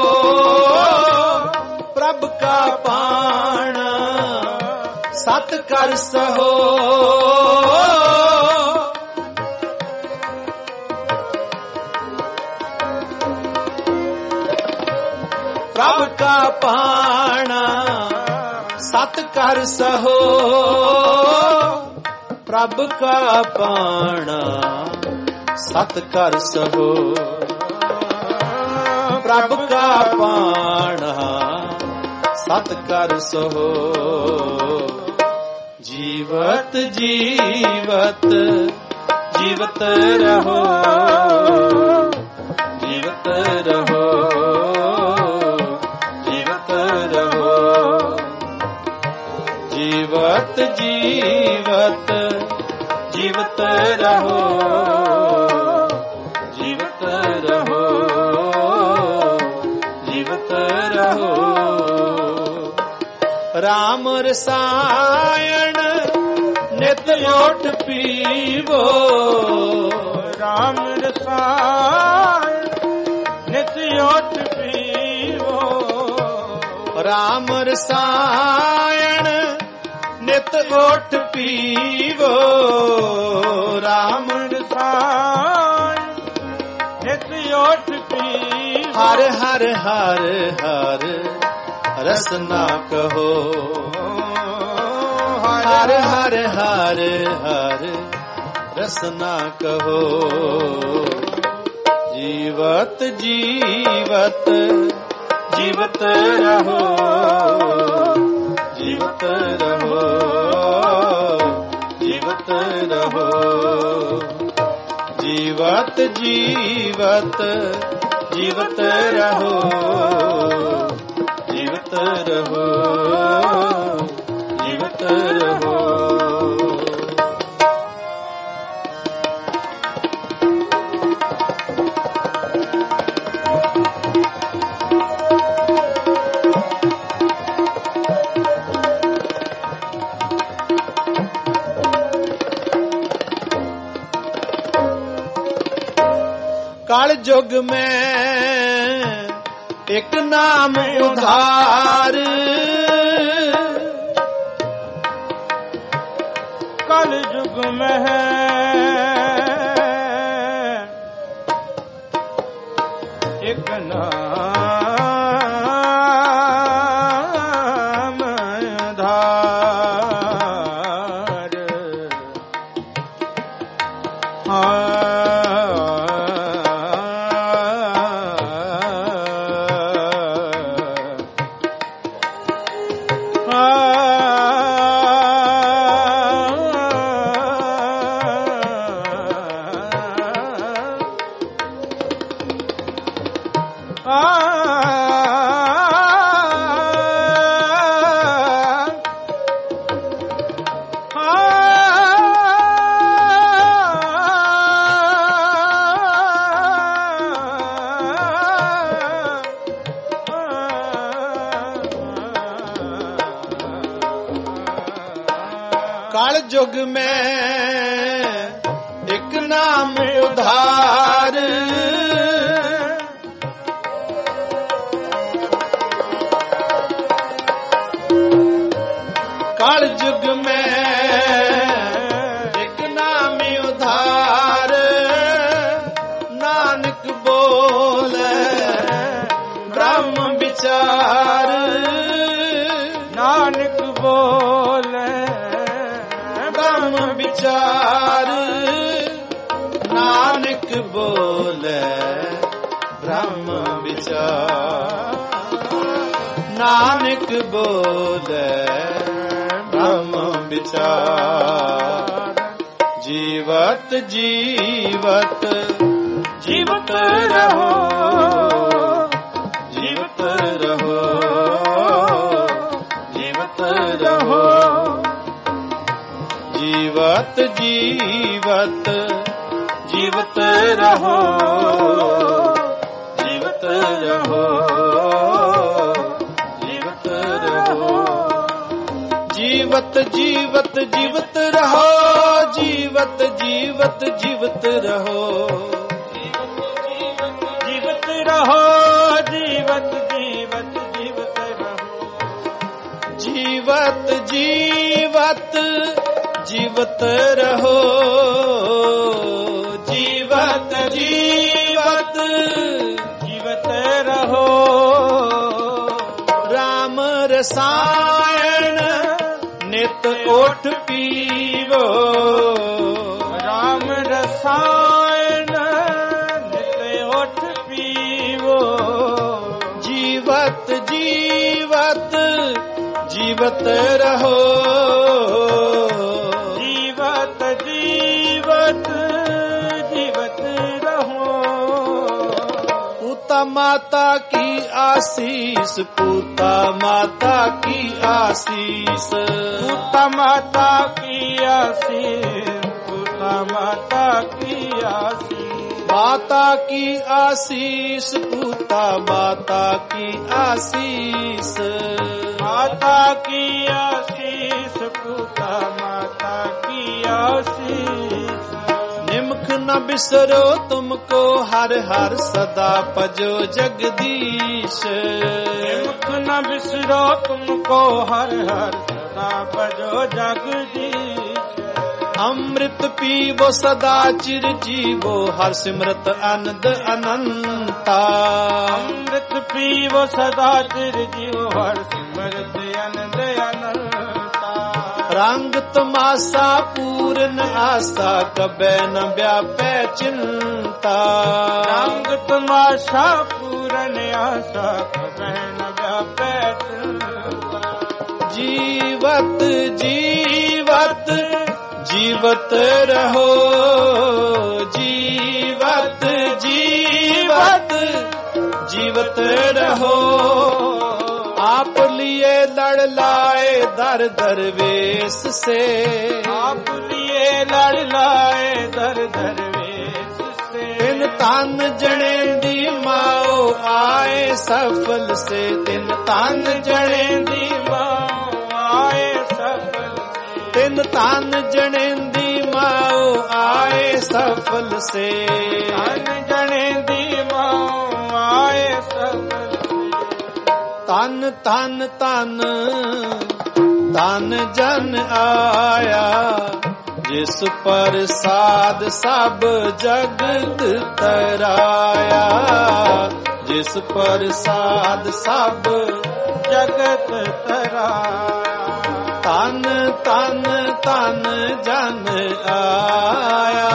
प्रभ का पाना सत कर सहो, प्रभ का पाना सत कर सहो, प्रभ का पाना सत कर सहो, प्रभ का पाना सत कर सहो, जीवत जीवत जीवत रहो, जीवत रहो, जीवत जीवत जीवत रहो, जीवत रहो, जीवत रहो। राम रसायन नित ओट पीवो, राम रसायन नित ओट पीवो, राम रसायन नित ओट पीवो, राम रसायन नित ओट पीवो, हर हर हर हर रसना कहो, हर हर हर हर रसना कहो, जीवत जीवत जीवत रहो, जीवत रहो, जीवत रहो, जीवत जीवत जीवत रहो, जीवत रहो, जीवत रहो। काल युग में एक नाम उधार, काल युग में है एक नाम धार काल जुग में एक नाम उधार काल जुग में एक नाम उधार नानक बोले ब्रह्म विचार नानक बोले ब्रह्म विचार नानक बोले ब्रह्म विचार नानक बोले ब्रह्म विचार जीवत जीवत जीवत रहो जीवत रहो जीवत रहो जीवत जीवत जीवत रहो जीवत रहो जीवत रहो जीवत जीवत जीवत रहो जीवत जीवत जीवत रहो जीवत रहो जीवत जीवत जीवत रहो जीवत जीवत जीवत रहो जीवत जीवत जीवत रहो राम रसायन नित ओठ पीवो राम रसायन नित ओठ पीवो जीवत जीवत जीवत रहो जीवत जीवत जीवत रहो पूता माता की आशीष पूता माता की आशीष पूता माता की आशीष पूता माता की आशीष माता की आशीष पूता माता की आशीष माता की आशीष पूता माता की आशीष निमख न बिसरो तुमको हर हर सदा पजो जगदीश निमख न बिसरो तुमको हर हर सदा भजो जगदीश अमृत पीवो सदा चिर जीवो हर सिमरत आनंद अनंता अमृत पीवो सदा चिर जीवो हर सिमरत आनंद अनंता रंग तमाशा पूर्ण आशा कबे न व्यापे चिंता रंग तमाशा पूर्ण आशा कबे न व्यापे चिंता जीवत जीवत जीवत रहो जीवत जीवत जीवत रहो आप लिए लड़ लाए दर दरवेश से आप लिए लड़ लाए दर दरवेश से तिन तन जने दी माओ आए सफल से तिन तन जने दी माओ आए सफल तिन तन जने दी माओ आए सफल से तन जने दी माओ आए सफल तन तन तन तन जन आया जिस पर साध सब जगत तराया ਜਿਸ ਪ੍ਰਸਾਦ ਸਭ ਜਗਤ ਤਰਾਇਆ। ਤਨ ਤਨ ਤਨ ਜਨ ਆਇਆ,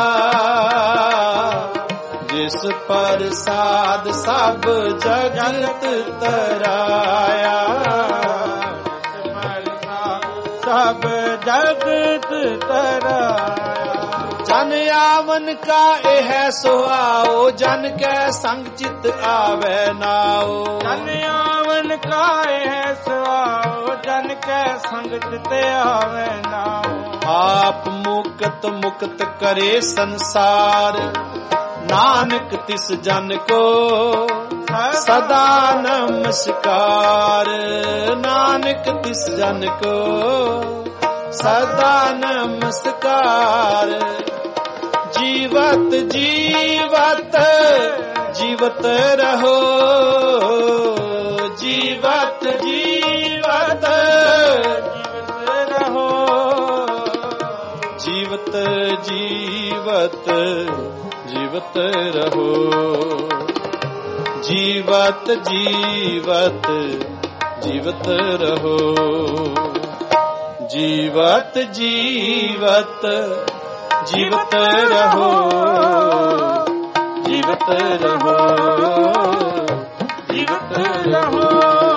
ਜਿਸ ਪ੍ਰਸਾਦ ਸਭ ਜਗਤ ਤਰਾਇਆ। ਸਭ ਜਗਤ ਤਰਾਇਆ। ਜਨ ਆਵਨ ਕਾ ਇਹ ਸੁਹਾਓ, ਜਨ ਕੈ ਸੰਗ ਚਿਤ ਆਵੈ ਨਾਓ। ਜਨ ਆਵਨ ਕਾ ਇਹ ਸੁਹਾਓ, ਜਨ ਕੈ ਸੰਗ ਚਿਤ ਆਵੈ ਨਾਓ। ਆਪ ਮੁਕਤ ਮੁਕਤ ਕਰੇ ਸੰਸਾਰ, ਨਾਨਕ ਤਿਸ ਜਨ ਕੋ ਸਦਾ ਨਮਸਕਾਰ। ਨਾਨਕ ਤਿਸ ਜਨ ਕੋ ਸਦਾ ਨਮਸਕਾਰ। ਜੀਵਤ ਜੀਵਤ ਜੀਵਤ ਰਹੋ, ਜੀਵਤ ਜੀਵਤ ਜੀਵਤ ਰਹੋ। ਜੀਵਤ ਜੀਵਤ ਜੀਵਤ ਰਹੋ। ਜੀਵਤ ਜੀਵਤ ਜੀਵਤ ਰਹੋ। ਜੀਵਤ ਜੀਵਤ ਜੀਵਤ ਰਹੋ। ਜੀਵਤ ਰਹੋ। ਜੀਵਤ ਰਹੋ।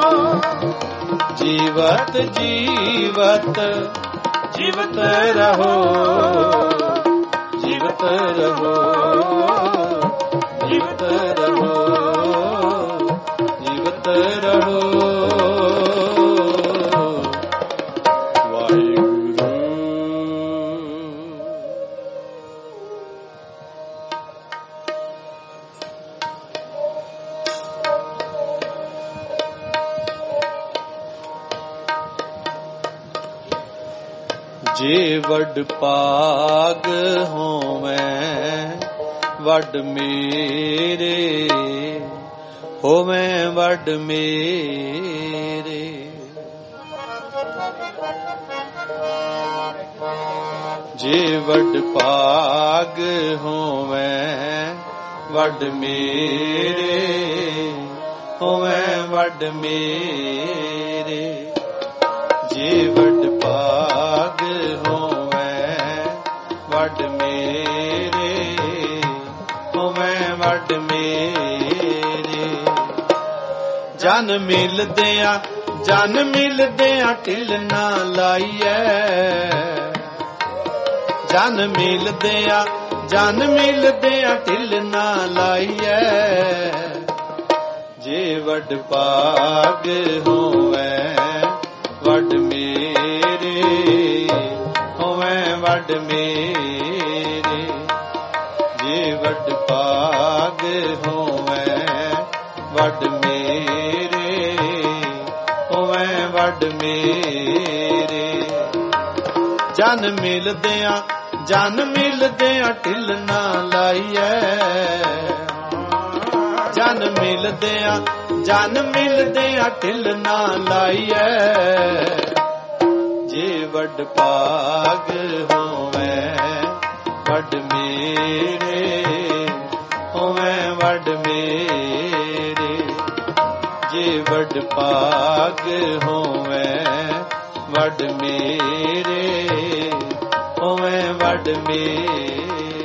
ਜੀਵਤ ਜੀਵਤ ਜੀਵਤ ਰਹੋ। ਜੀਵਤ ਰਹੋ। ਜੀਵਤ ਰਹੋ। ਜੀਵਤ ਰਹੋ। ਜੇ ਵੱਡ ਭਾਗ ਹੋਵੇਂ ਵੱਡ ਮੇਰੇ, ਹੋਵੇਂ ਵੱਡ ਮੇਰੇ। ਜੇ ਵੱਡ ਭਾਗ ਹੋਵੇਂ ਵੱਡ ਮੇਰੇ, ਹੋਵੇਂ ਵੱਡ ਮੇਰੇ। ਜੇ ਵੱਡ ਭਾਗ ਹੋਵੇਂ ਵੱਡ ਮੇਰੇ, ਹੋਵੇਂ ਵੱਡ ਮੇਰੇ। ਜਨ ਮਿਲਦਿਆਂ ਜਨ ਮਿਲਦਿਆਂ ਢਿੱਲ ਨਾ ਲਾਈਐ। ਜਨ ਮਿਲਦਿਆਂ ਜਨ ਮਿਲਦਿਆਂ ਢਿੱਲ ਨਾ ਲਾਈਐ। ਜੇ ਵੱਡ ਭਾਗ ਹੋਵੇਂ ਵੱਡ ਮੇਰੇ, ਹੋਵੇਂ ਵੱਡ ਮੇਰੇ। ਜੇ ਵੱਡ ਭਾਗ ਹੋਵੇਂ ਵੱਡ ਮੇਰੇ, ਹੋਵੇਂ ਵੱਡ ਮੇਰੇ। ਜਨ ਮਿਲਦਿਆਂ ਜਨ ਮਿਲਦਿਆਂ ਢਿੱਲ ਨਾ ਲਾਈਐ। ਜਨ ਮਿਲਦਿਆਂ ਜਨ ਮਿਲਦਿਆਂ ਢਿੱਲ ਨਾ ਲਾਈਐ। ਜੇ ਵੱਡ ਭਾਗ ਹੋਵੇਂ ਵੱਡ ਮੇਰੇ, ਹੋਵੇਂ ਵੱਡ ਮੇਰੇ। ਜੇ ਵੱਡ ਭਾਗ ਹੋਵੇਂ ਵੱਡ ਮੇਰੇ, ਹੋਵੇਂ ਵੱਡ ਮੇਰੇ।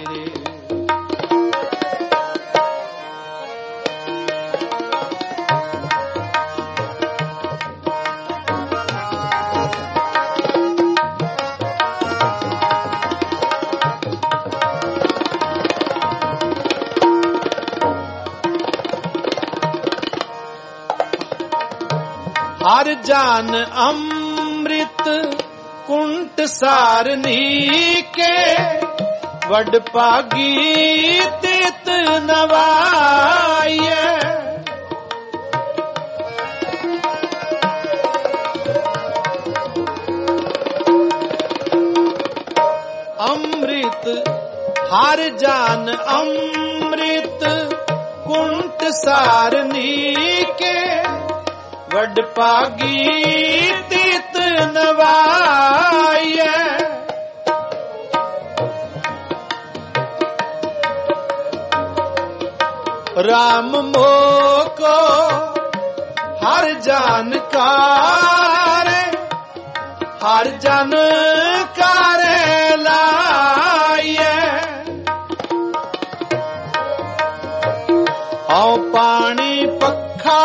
ਹਰ ਜਾਨ ਅੰਮ੍ਰਿਤ ਕੁੰਟ ਸਾਰਨੀ ਕੇ, ਵੱਡ ਭਾਗੀ ਤਿਤ ਨਵਾਈਐ। ਅੰਮ੍ਰਿਤ ਹਰ ਜਾਨ ਅੰਮ੍ਰਿਤ ਕੁੰਟ ਸਾਰਨੀ ਕੇ, ਵੱਡ ਭਾਗੀ ਤਿਤ ਨਵਾਈਐ। राम मोको हर जानकार, हर जानकार लाइए। आओ पानी पखा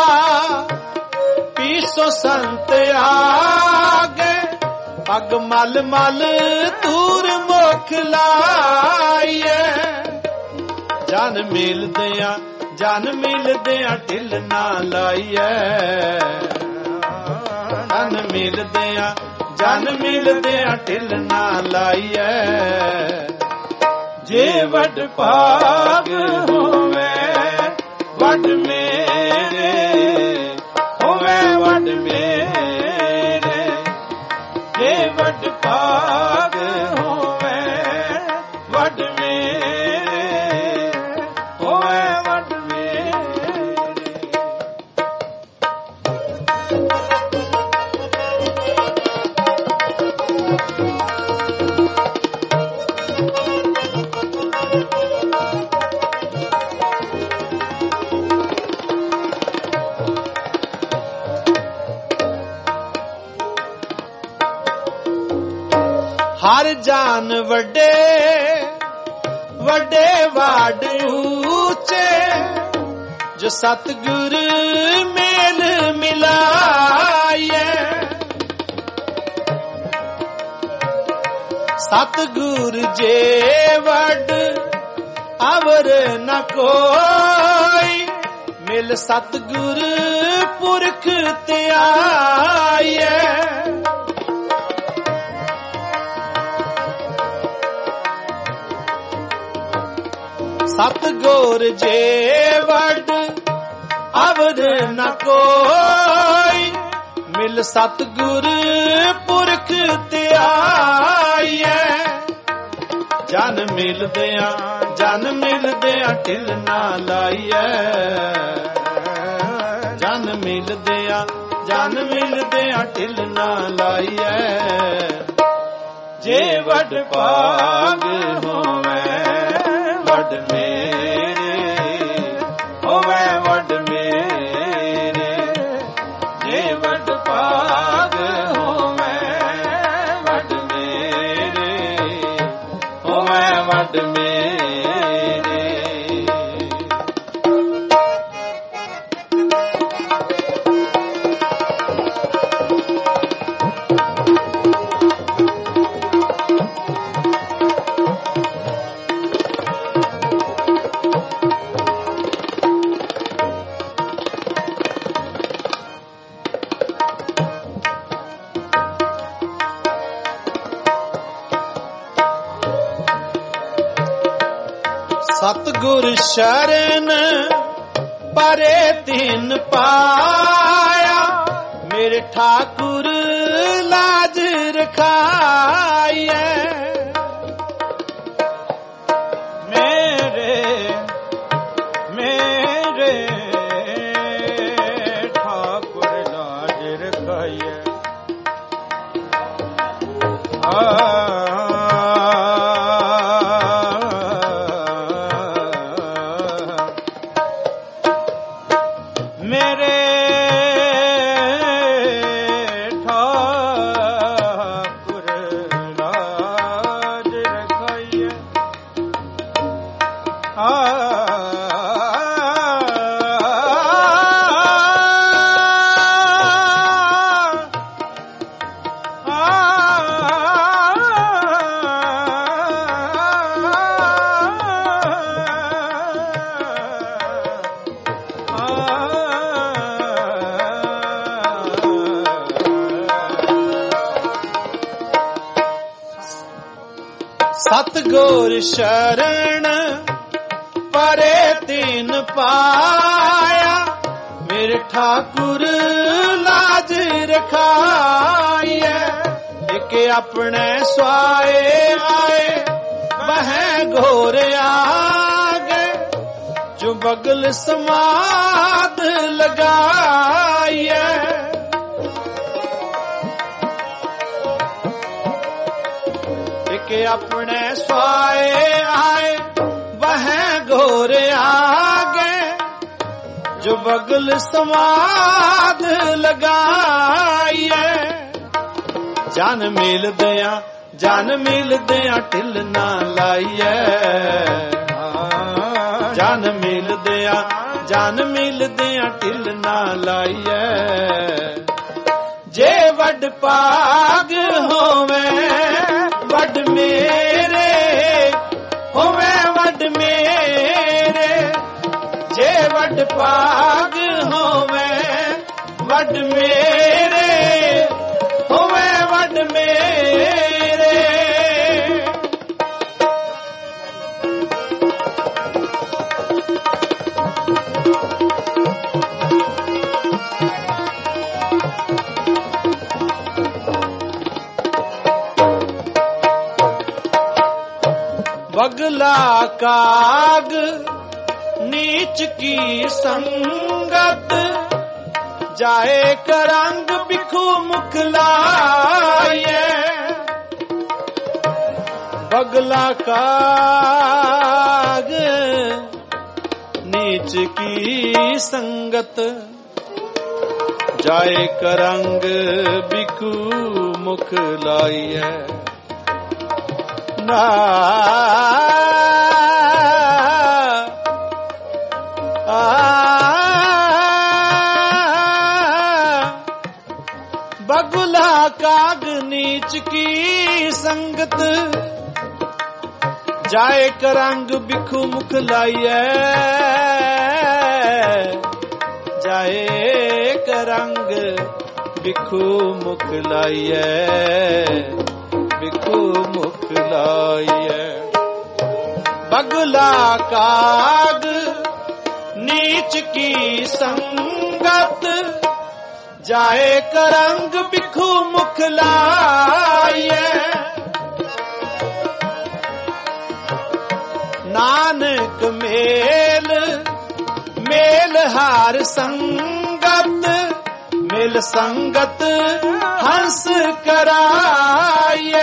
पीसो संत आगे, पग मल मल तूर मुख लाइए। जन मिलदियां जन मिलदियां ढिल ना लाइए, जन मिलदियां जन मिलदियां ढिल ना लाइए। जे वड भाग होवे वड मेरे, होवे वड मेरे, जे वड भाग होवे वड मेरे, होवे वड मेरे। हर जान वड्डे वड्डे वाड ऊंचे, जो सतगुर मेल मिलाए। सतगुर जे वड अवर न कोई, मिल सतगुर पुरख ते आए। सतगुर जे वड अवर न कोई, मिल सतगुर पुरख ते आए। जन मिलदियां जन मिलदियां ढिल ना लाइए, जन मिलदियां जन मिलदियां ढिल ना लाइए। जे वड भाग होवे वड मेरे, होवे वड मेरे, जे वड भाग होवे वड मेरे, होवे वड मेरे। सतगुर शरण परे तीन पाया, मेरे ठाकुर लाज रखाए। मेरे मेरे ठाकुर लाज रखाए। आ सतगुर शरण परे तीन पाया, मेरे ठाकुर लाज रखाए। एक अपने स्वाए आए वह घोर आगे, जो बगल समाध लगाए। के अपने स्वाए आए वह घोर आगे, जो बगल समाध लगाइए जन मिल दिया जन मिल दिया ढिल ना लाइए जन मिल दिया जन मिल दिया ढिल ना लाइए जे वड पाग होवे वड मेरे होवे वड मेरे जे वड पाग होवे वड मेरे होवे वड मेरे बगला काग नीच की संगत जाए करंग बिखू मुख लाए बगला काग नीच की संगत जाए करंग बिखू मुख लाए ना बगुला काग नीच की संगत जाए करंग बिखू मुख लाइए जाए करंग बिखू मुख लाइए बिखू मुख लाइए बगला काग नीच की संगत जाए करंग बिखू मुख लाइए नानक मेल मेल हार संगत मिल संगत हंस कराइए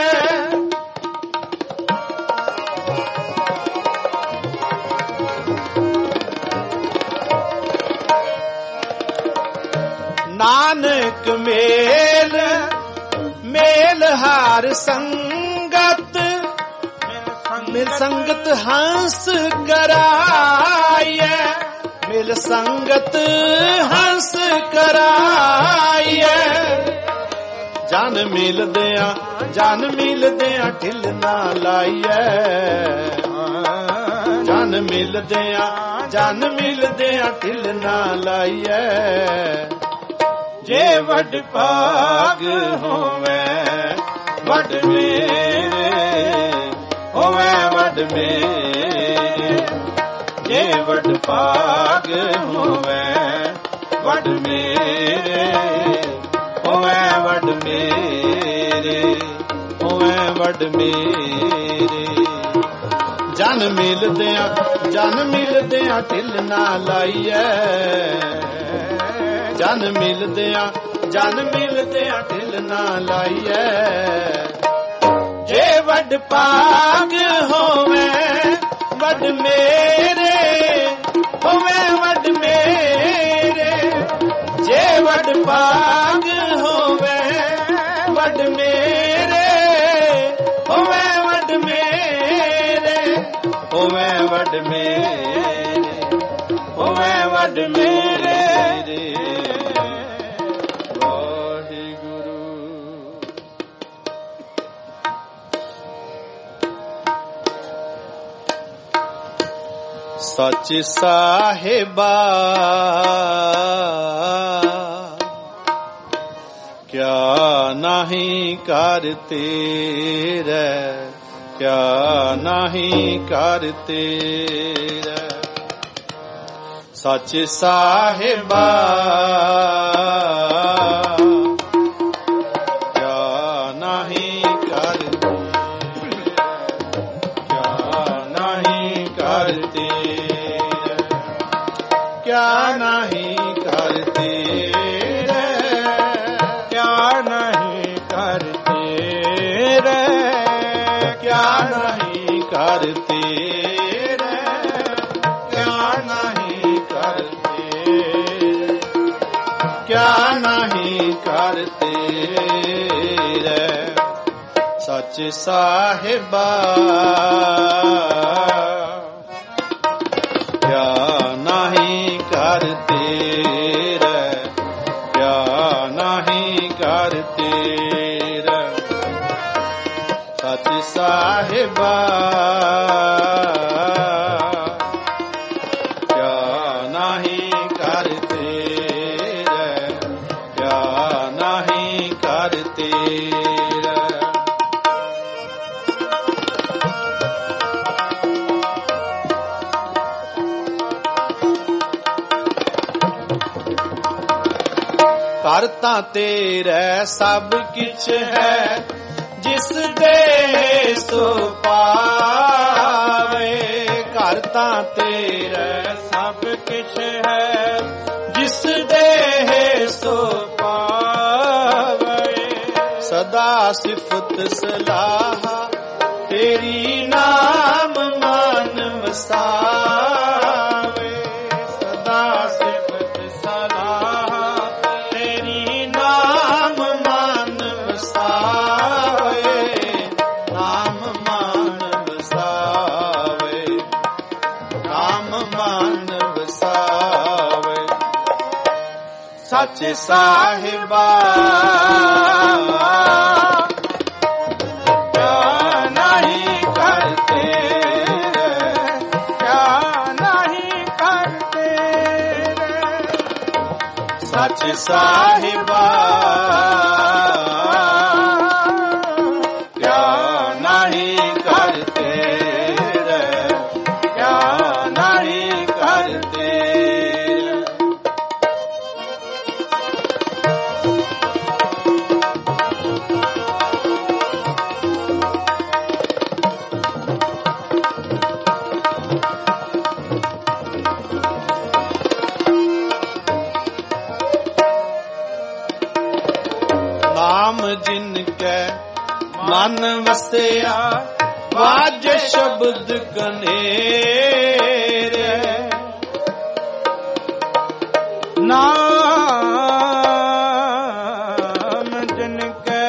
नानक मेल मेल हार संगत मिल संगत हंस कराइए मिल संगत हंस कराइए जन मिल दिया जन मिल दिया ढिल ना लाइए जन मिल दिया जन मिल दिया ढिल ना लाइए जे वड पाग होवे वड मेरे होवे वड मेरे जे वड पाग होवे वड मेरे होवे वड मेरे होवे वड मेरे जन मिल दिया जन मिल दिया ढिल ना लाइए जन मिल दिया जन मिल दिया ढिल ना लाइए जे वड पाग होवे वड मेरे होवे वड मेरे जे वड पाग होवे वड मेरे होवे वड मेरे होवे वड मेरे होवे वड मेरे सच साहिबा क्या नहीं करते रे क्या नहीं करते रे सच साहिबा क्या नहीं करते क्या नहीं करते क्या नहीं करते रे क्या नहीं करते रे क्या नहीं करते रे क्या नहीं करते ਨਹੀਂ ਕਰਤੇ ਰੇ ਸੱਚ ਸਾਹਿਬਾ ਕਿਆ ਨਹੀਂ ਕਰਤੇ ਰੇ ਕਿਆ ਨਹੀਂ ਕਰਤੇ ਰੇ ਸੱਚ ਸਾਹਿਬਾ ਘਰ ਤਾਂ ਤੇਰਾ ਸਭ ਕਿਛ ਹੈ ਜਿਸ ਦੇ ਸੋ ਪਾਵੇ ਘਰ ਤਾਂ ਤੇਰਾ ਸਭ ਕਿਛ ਹੈ ਜਿਸ ਦੇ ਸੋ ਪਾਵੇ ਸਦਾ ਸਿਫਤ ਸਲਾਹ ਤੇਰੀ ਨਾਮ ਮਨ ਵਸਾਵੇ ਸਦਾ ਸਿਫਤ ਸਲਾਹ ਤੇਰੀ ਨਾਮ ਮਨ ਵਸਾਵੇ ਨਾਮ ਮਨ ਵਸਾਵੇ ਨਾਮ ਮਨ ਵਸਾਵੇ ਸੱਚ ਸਾਹਿਬਾ ਸੱਚ ਸਾਹਿਬਾ ਕਿਆ ਨਹੀਂ ਕਰਤੇ ਰੇ ਕਿਆ ਨਹੀਂ ਕਰਤੇ ਨਾਮ ਜਿਨ ਕੈ ਮਨ ਵਸਿਆ ਵਾਜੇ ਸ਼ਬਦ ਕਨੇਰੇ ਨਾਮ ਜਿਨ ਕੈ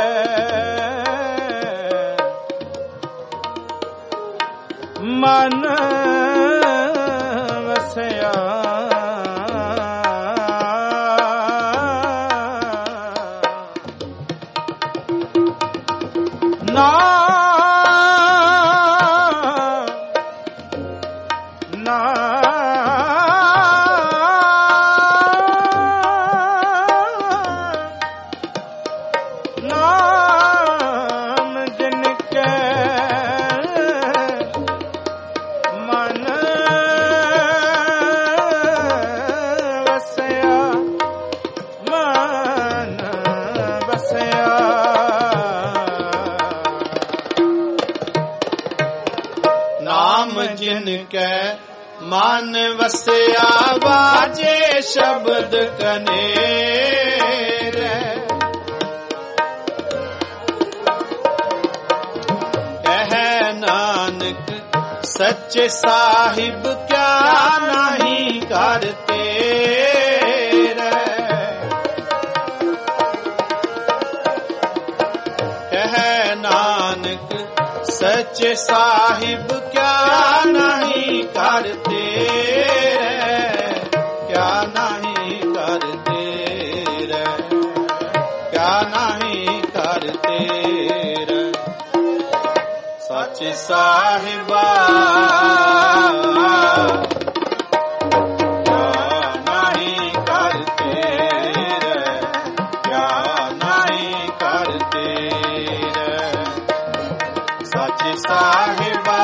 ਮਨ ਵਸਿਆ ਜਿਨ ਕੈ ਮਨ ਵਸਿਆ ਵਾਜੇ ਸ਼ਬਦ ਕਨੇਰੇ ਕਹਿ ਨਾਨਕ ਸੱਚੇ ਸਾਹਿਬ ਕਿਆ ਨਹੀਂ ਕਰਤੇ ਰੇ ਕਹਿ ਨਾਨਕ ਸੱਚੇ ਸਾਹਿਬ ਕਿਆ ਨਹੀਂ ਕਰਤੇ ਰੇ ਕਿਆ ਨਹੀਂ ਕਰਤੇ ਰੇ ਕਿਆ ਨਹੀਂ ਕਰਤੇ ਰੇ ਸੱਚ ਸਾਹਿਬਾ ਸਾਹਿਬਾ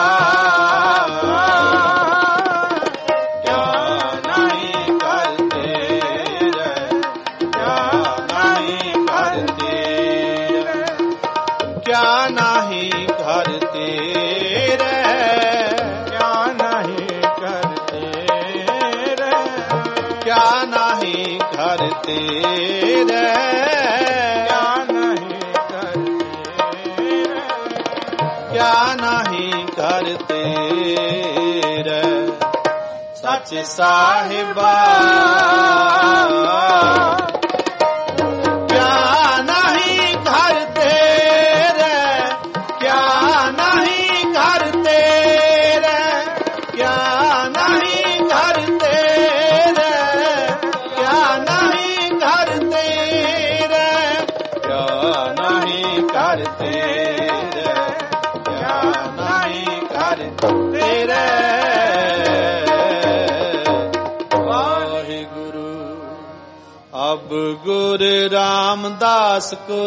ਕਿਆ ਨਹੀਂ ਕਰਤੇ ਰੇ ਕਿਆ ਨਹੀਂ ਕਰਤੇ ਰੇ ਕਿਆ ਨਹੀਂ ਕਰਤੇ ਰੇ ਕਿਆ ਨਹੀਂ ਕਰਤੇ ਰੇ ਕਿਆ ਨਹੀਂ ਕਰਤੇ ਰੇ ਕਿਆ ਨਹੀਂ ਕਰਤੇ ਰੇ ਸੱਚ ਸਾਹਿਬਾ गुरु। अब गुरु रामदास को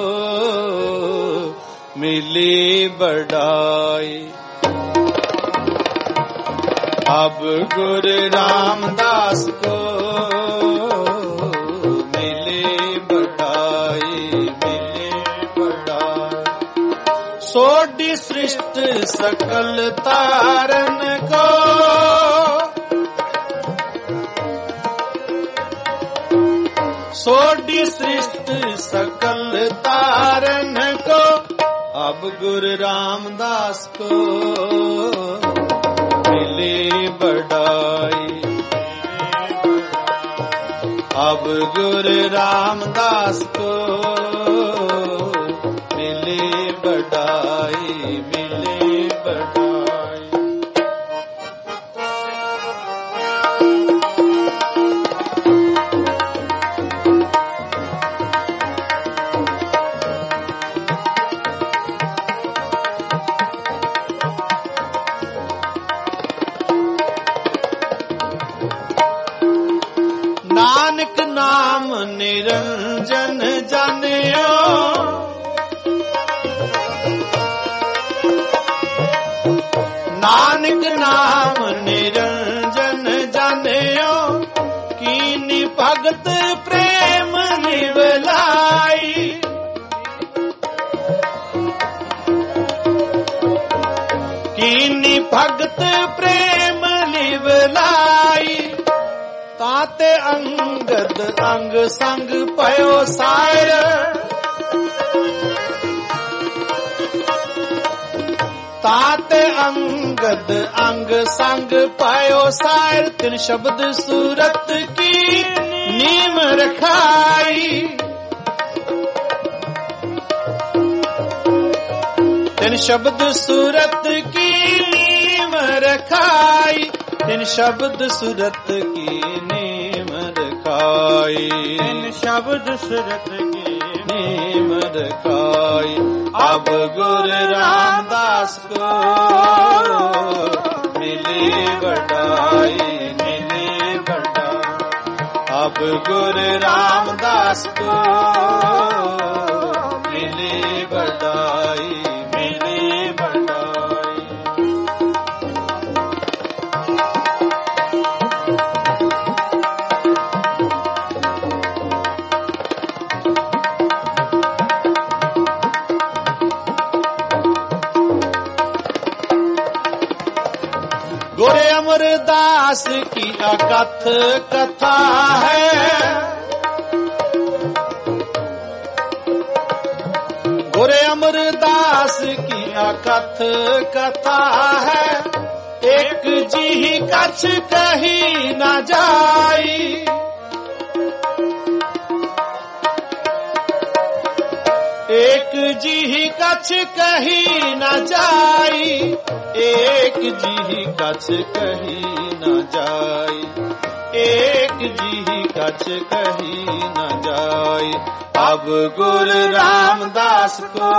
मिली बढ़ाई, अब गुरु रामदास को मिली बढ़ाई, मिली बढ़ाई। सोडी सृष्टि सकल तारन को, सोडी सृष्टि सकल तारन को, अब गुरु रामदास को मिली बढ़ाई, अब गुरु रामदास को मिली बढ़ाई, मिली बढ़ाई। नानक नाम निरंजन जानियो, नानक नाम निरंजन जानियो, कीनी भगत प्रेम निवलाई, कीनी भगत प्रेम निवलाई। ताते अंगद अंग संग पयो सायर, ताते अंगद अंग संग पयो सायर। तिन शब्द सूरत की नीम रखाई, तिन शब्द सूरत की नीम रखाई, तिन शब्द सूरत की नीम रखाई, तिन शब्द सूरत की नीम रखाई। अब गुरु रामदास को मिली बढ़ाई, मिली बढ़ाई, अब गुरु रामदास को मिली बढ़ाई, मिली बढ़ाई। गोरे अमरदास की अकथ कथा है, गोरे अमरदास की अकथ कथा है। एक जी कछ कही न जाई, एक जी कछ कही न जाई, एक जी कछ कही न जाई, एक जी कछ कही न जाई। अब गुरु रामदास को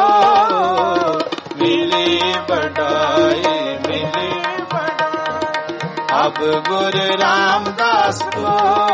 मिली बढ़ाई, मिली बढ़ाई, अब गुरु रामदास को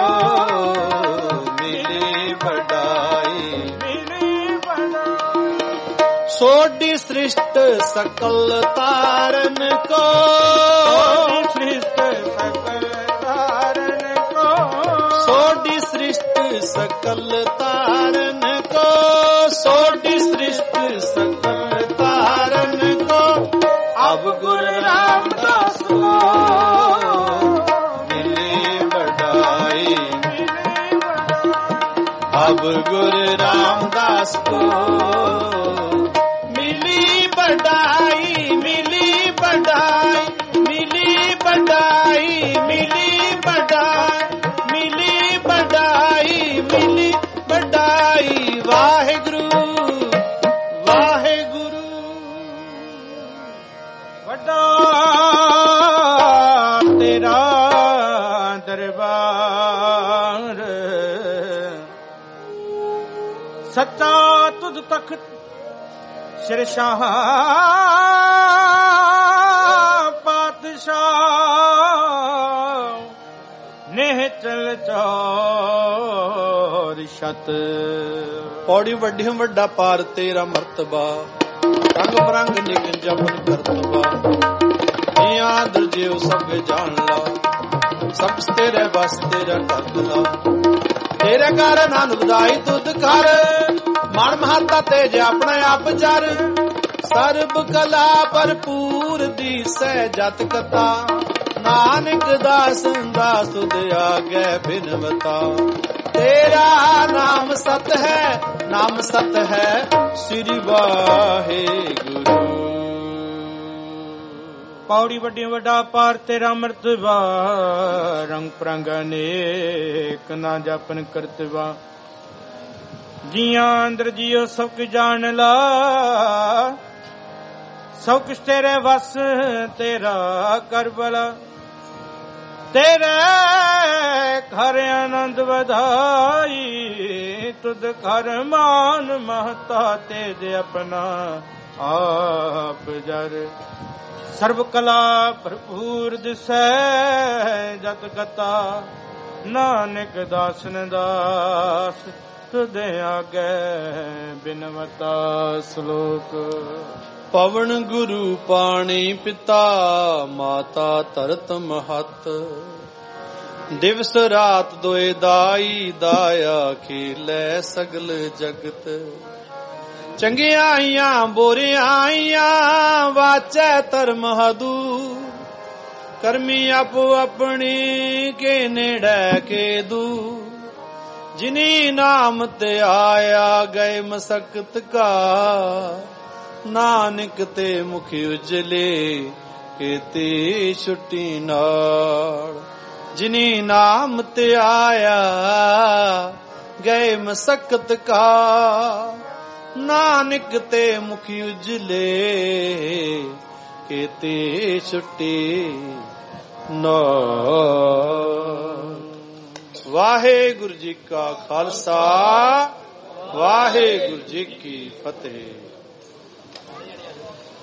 मिली बढ़ाई, मिली बढ़ाई। सोडी सृष्ट सकल तारन को, सृष्ट सकल तारन को, सोडी सृष्ट सकल तारन को, सोडी सृष्ट सकल तारन को। अब गुरु रामदास को मिली बढ़ाई, अब गुरु रामदास को मिली बढ़ाई, मिली बढ़ाई, मिली बढ़ाई, मिली बढ़ाई, मिली बढ़ाई, मिली बढ़ाई। वाहेगुरु वाहेगुरु। वड्डा तेरा दरबार, सच्चा तुझ तख्त शेरशाह पातशाह, नेह ਚਲ ਚੌਰ ਛਤ। ਪੌੜੀ ਵੱਡਿਓ ਵੱਡਾ ਪਾਰ ਤੇਰਾ ਮਰਤਬਾ, ਰੰਗ ਬਰੰਗ ਨਿਕ ਜਪਨ ਕਰਤਬਾ। ਜੀਆਂ ਦਰਜਿਓ ਸਭ ਜਾਣ ਲਾ, ਸਭ ਤੇਰੇ ਬਸ ਤੇਰਾ ਕਰਤਲਾ। ਤੇਰੇ ਘਰ ਨਾਨਕ ਵਧਾਈ ਤੁਧ ਕਰ, ਮਨ ਮਹੱਤਾ ਤੇਜ ਆਪਣੇ ਆਪ ਚਰ। ਸਰਬ ਕਲਾ ਭਰਪੂਰ ਦੀਸੈ ਜਤ ਕਥਾ, ਨਾਨਕ ਦਾਸ ਦਾਸ ਤੁਧ ਆਗੇ ਬਿਨਵਤਾ। ਤੇਰਾ ਨਾਮ ਸਤ ਹੈ, ਨਾਮ ਸਤ ਹੈ ਸ੍ਰੀ ਵਾਹਿਗੁਰੂ। ਪੌੜੀ ਵੱਡੀ ਵੱਡਾ ਪਾਰ ਤੇਰਾ ਮਰਤਬਾ, ਰੰਗ ਪ੍ਰੰਗ ਅਨੇਕ ਨਾ ਜਪਨ ਕਰਤਵਾ। ਜੀਆਂ ਅੰਦਰ ਜੀਓ ਸਭ ਕੁ ਜਾਣ ਲਾ, ਸਭ ਕੁਛ ਤੇਰੇ ਵਸ ਤੇਰਾ ਕਰ ਭਲਾ। ਤੇਰੇ ਘਰ ਆਨੰਦ ਵਧਾਈ, ਤੁਧ ਘਰ ਮਾਨ ਮਹਤਾ ਤੇਜ ਆਪਣਾ ਆਪ ਜਰ। ਸਰਬ ਕਲਾ ਭਰਪੂਰ ਦਿਸੈ ਜਤ ਕਥਾ, ਨਾਨਕ ਦਾਸਨ ਦਾਸ ਤੁਧ ਆਗੇ ਬਿਨਵਤਾ। ਸ਼ਲੋਕ। ਪਵਨ ਗੁਰੂ ਪਾਣੀ ਪਿਤਾ, ਮਾਤਾ ਧਰਤ ਮਹਤ। ਦਿਵਸ ਰਾਤ ਦੋਏ ਦਾਈ, ਦਾਇਆ ਖੇਲੈ ਸਗਲ ਜਗਤ। ਚੰਗੀਆਂ ਆਈਆਂ ਬੋਰੀਆਂ ਆਈਆਂ, ਵਾਚੈ ਧਰਮ ਹਦੂ। ਕਰਮੀ ਆਪੋ ਆਪਣੀ ਕੇ ਨੇੜੇ ਕੇ ਦੂ। ਜਿਨੀ ਨਾਮ ਤੇ ਆਇਆ ਗਏ ਮਸਕਤ ਕਾ, ਨਾਨਕ ਤੇ ਮੁਖ ਉਜਲੇ ਕੀਤੀ ਛੁੱਟੀ ਨਾੜ। ਜਿਨੀ ਨਾਮ ਤੇ ਆਇਆ ਗਏ ਮਸਕਤ ਕਾ, ਨਾਨਕ ਤੇ ਮੁਖ ਉਜਲੇ ਕੀਤੀ ਛੁੱਟੀ ਨਾੜ। ਵਾਹਿਗੁਰੂ ਜੀ ਕਾ ਖਾਲਸਾ, ਵਾਹਿਗੁਰੂ ਜੀ ਕੀ ਫਤਿਹ।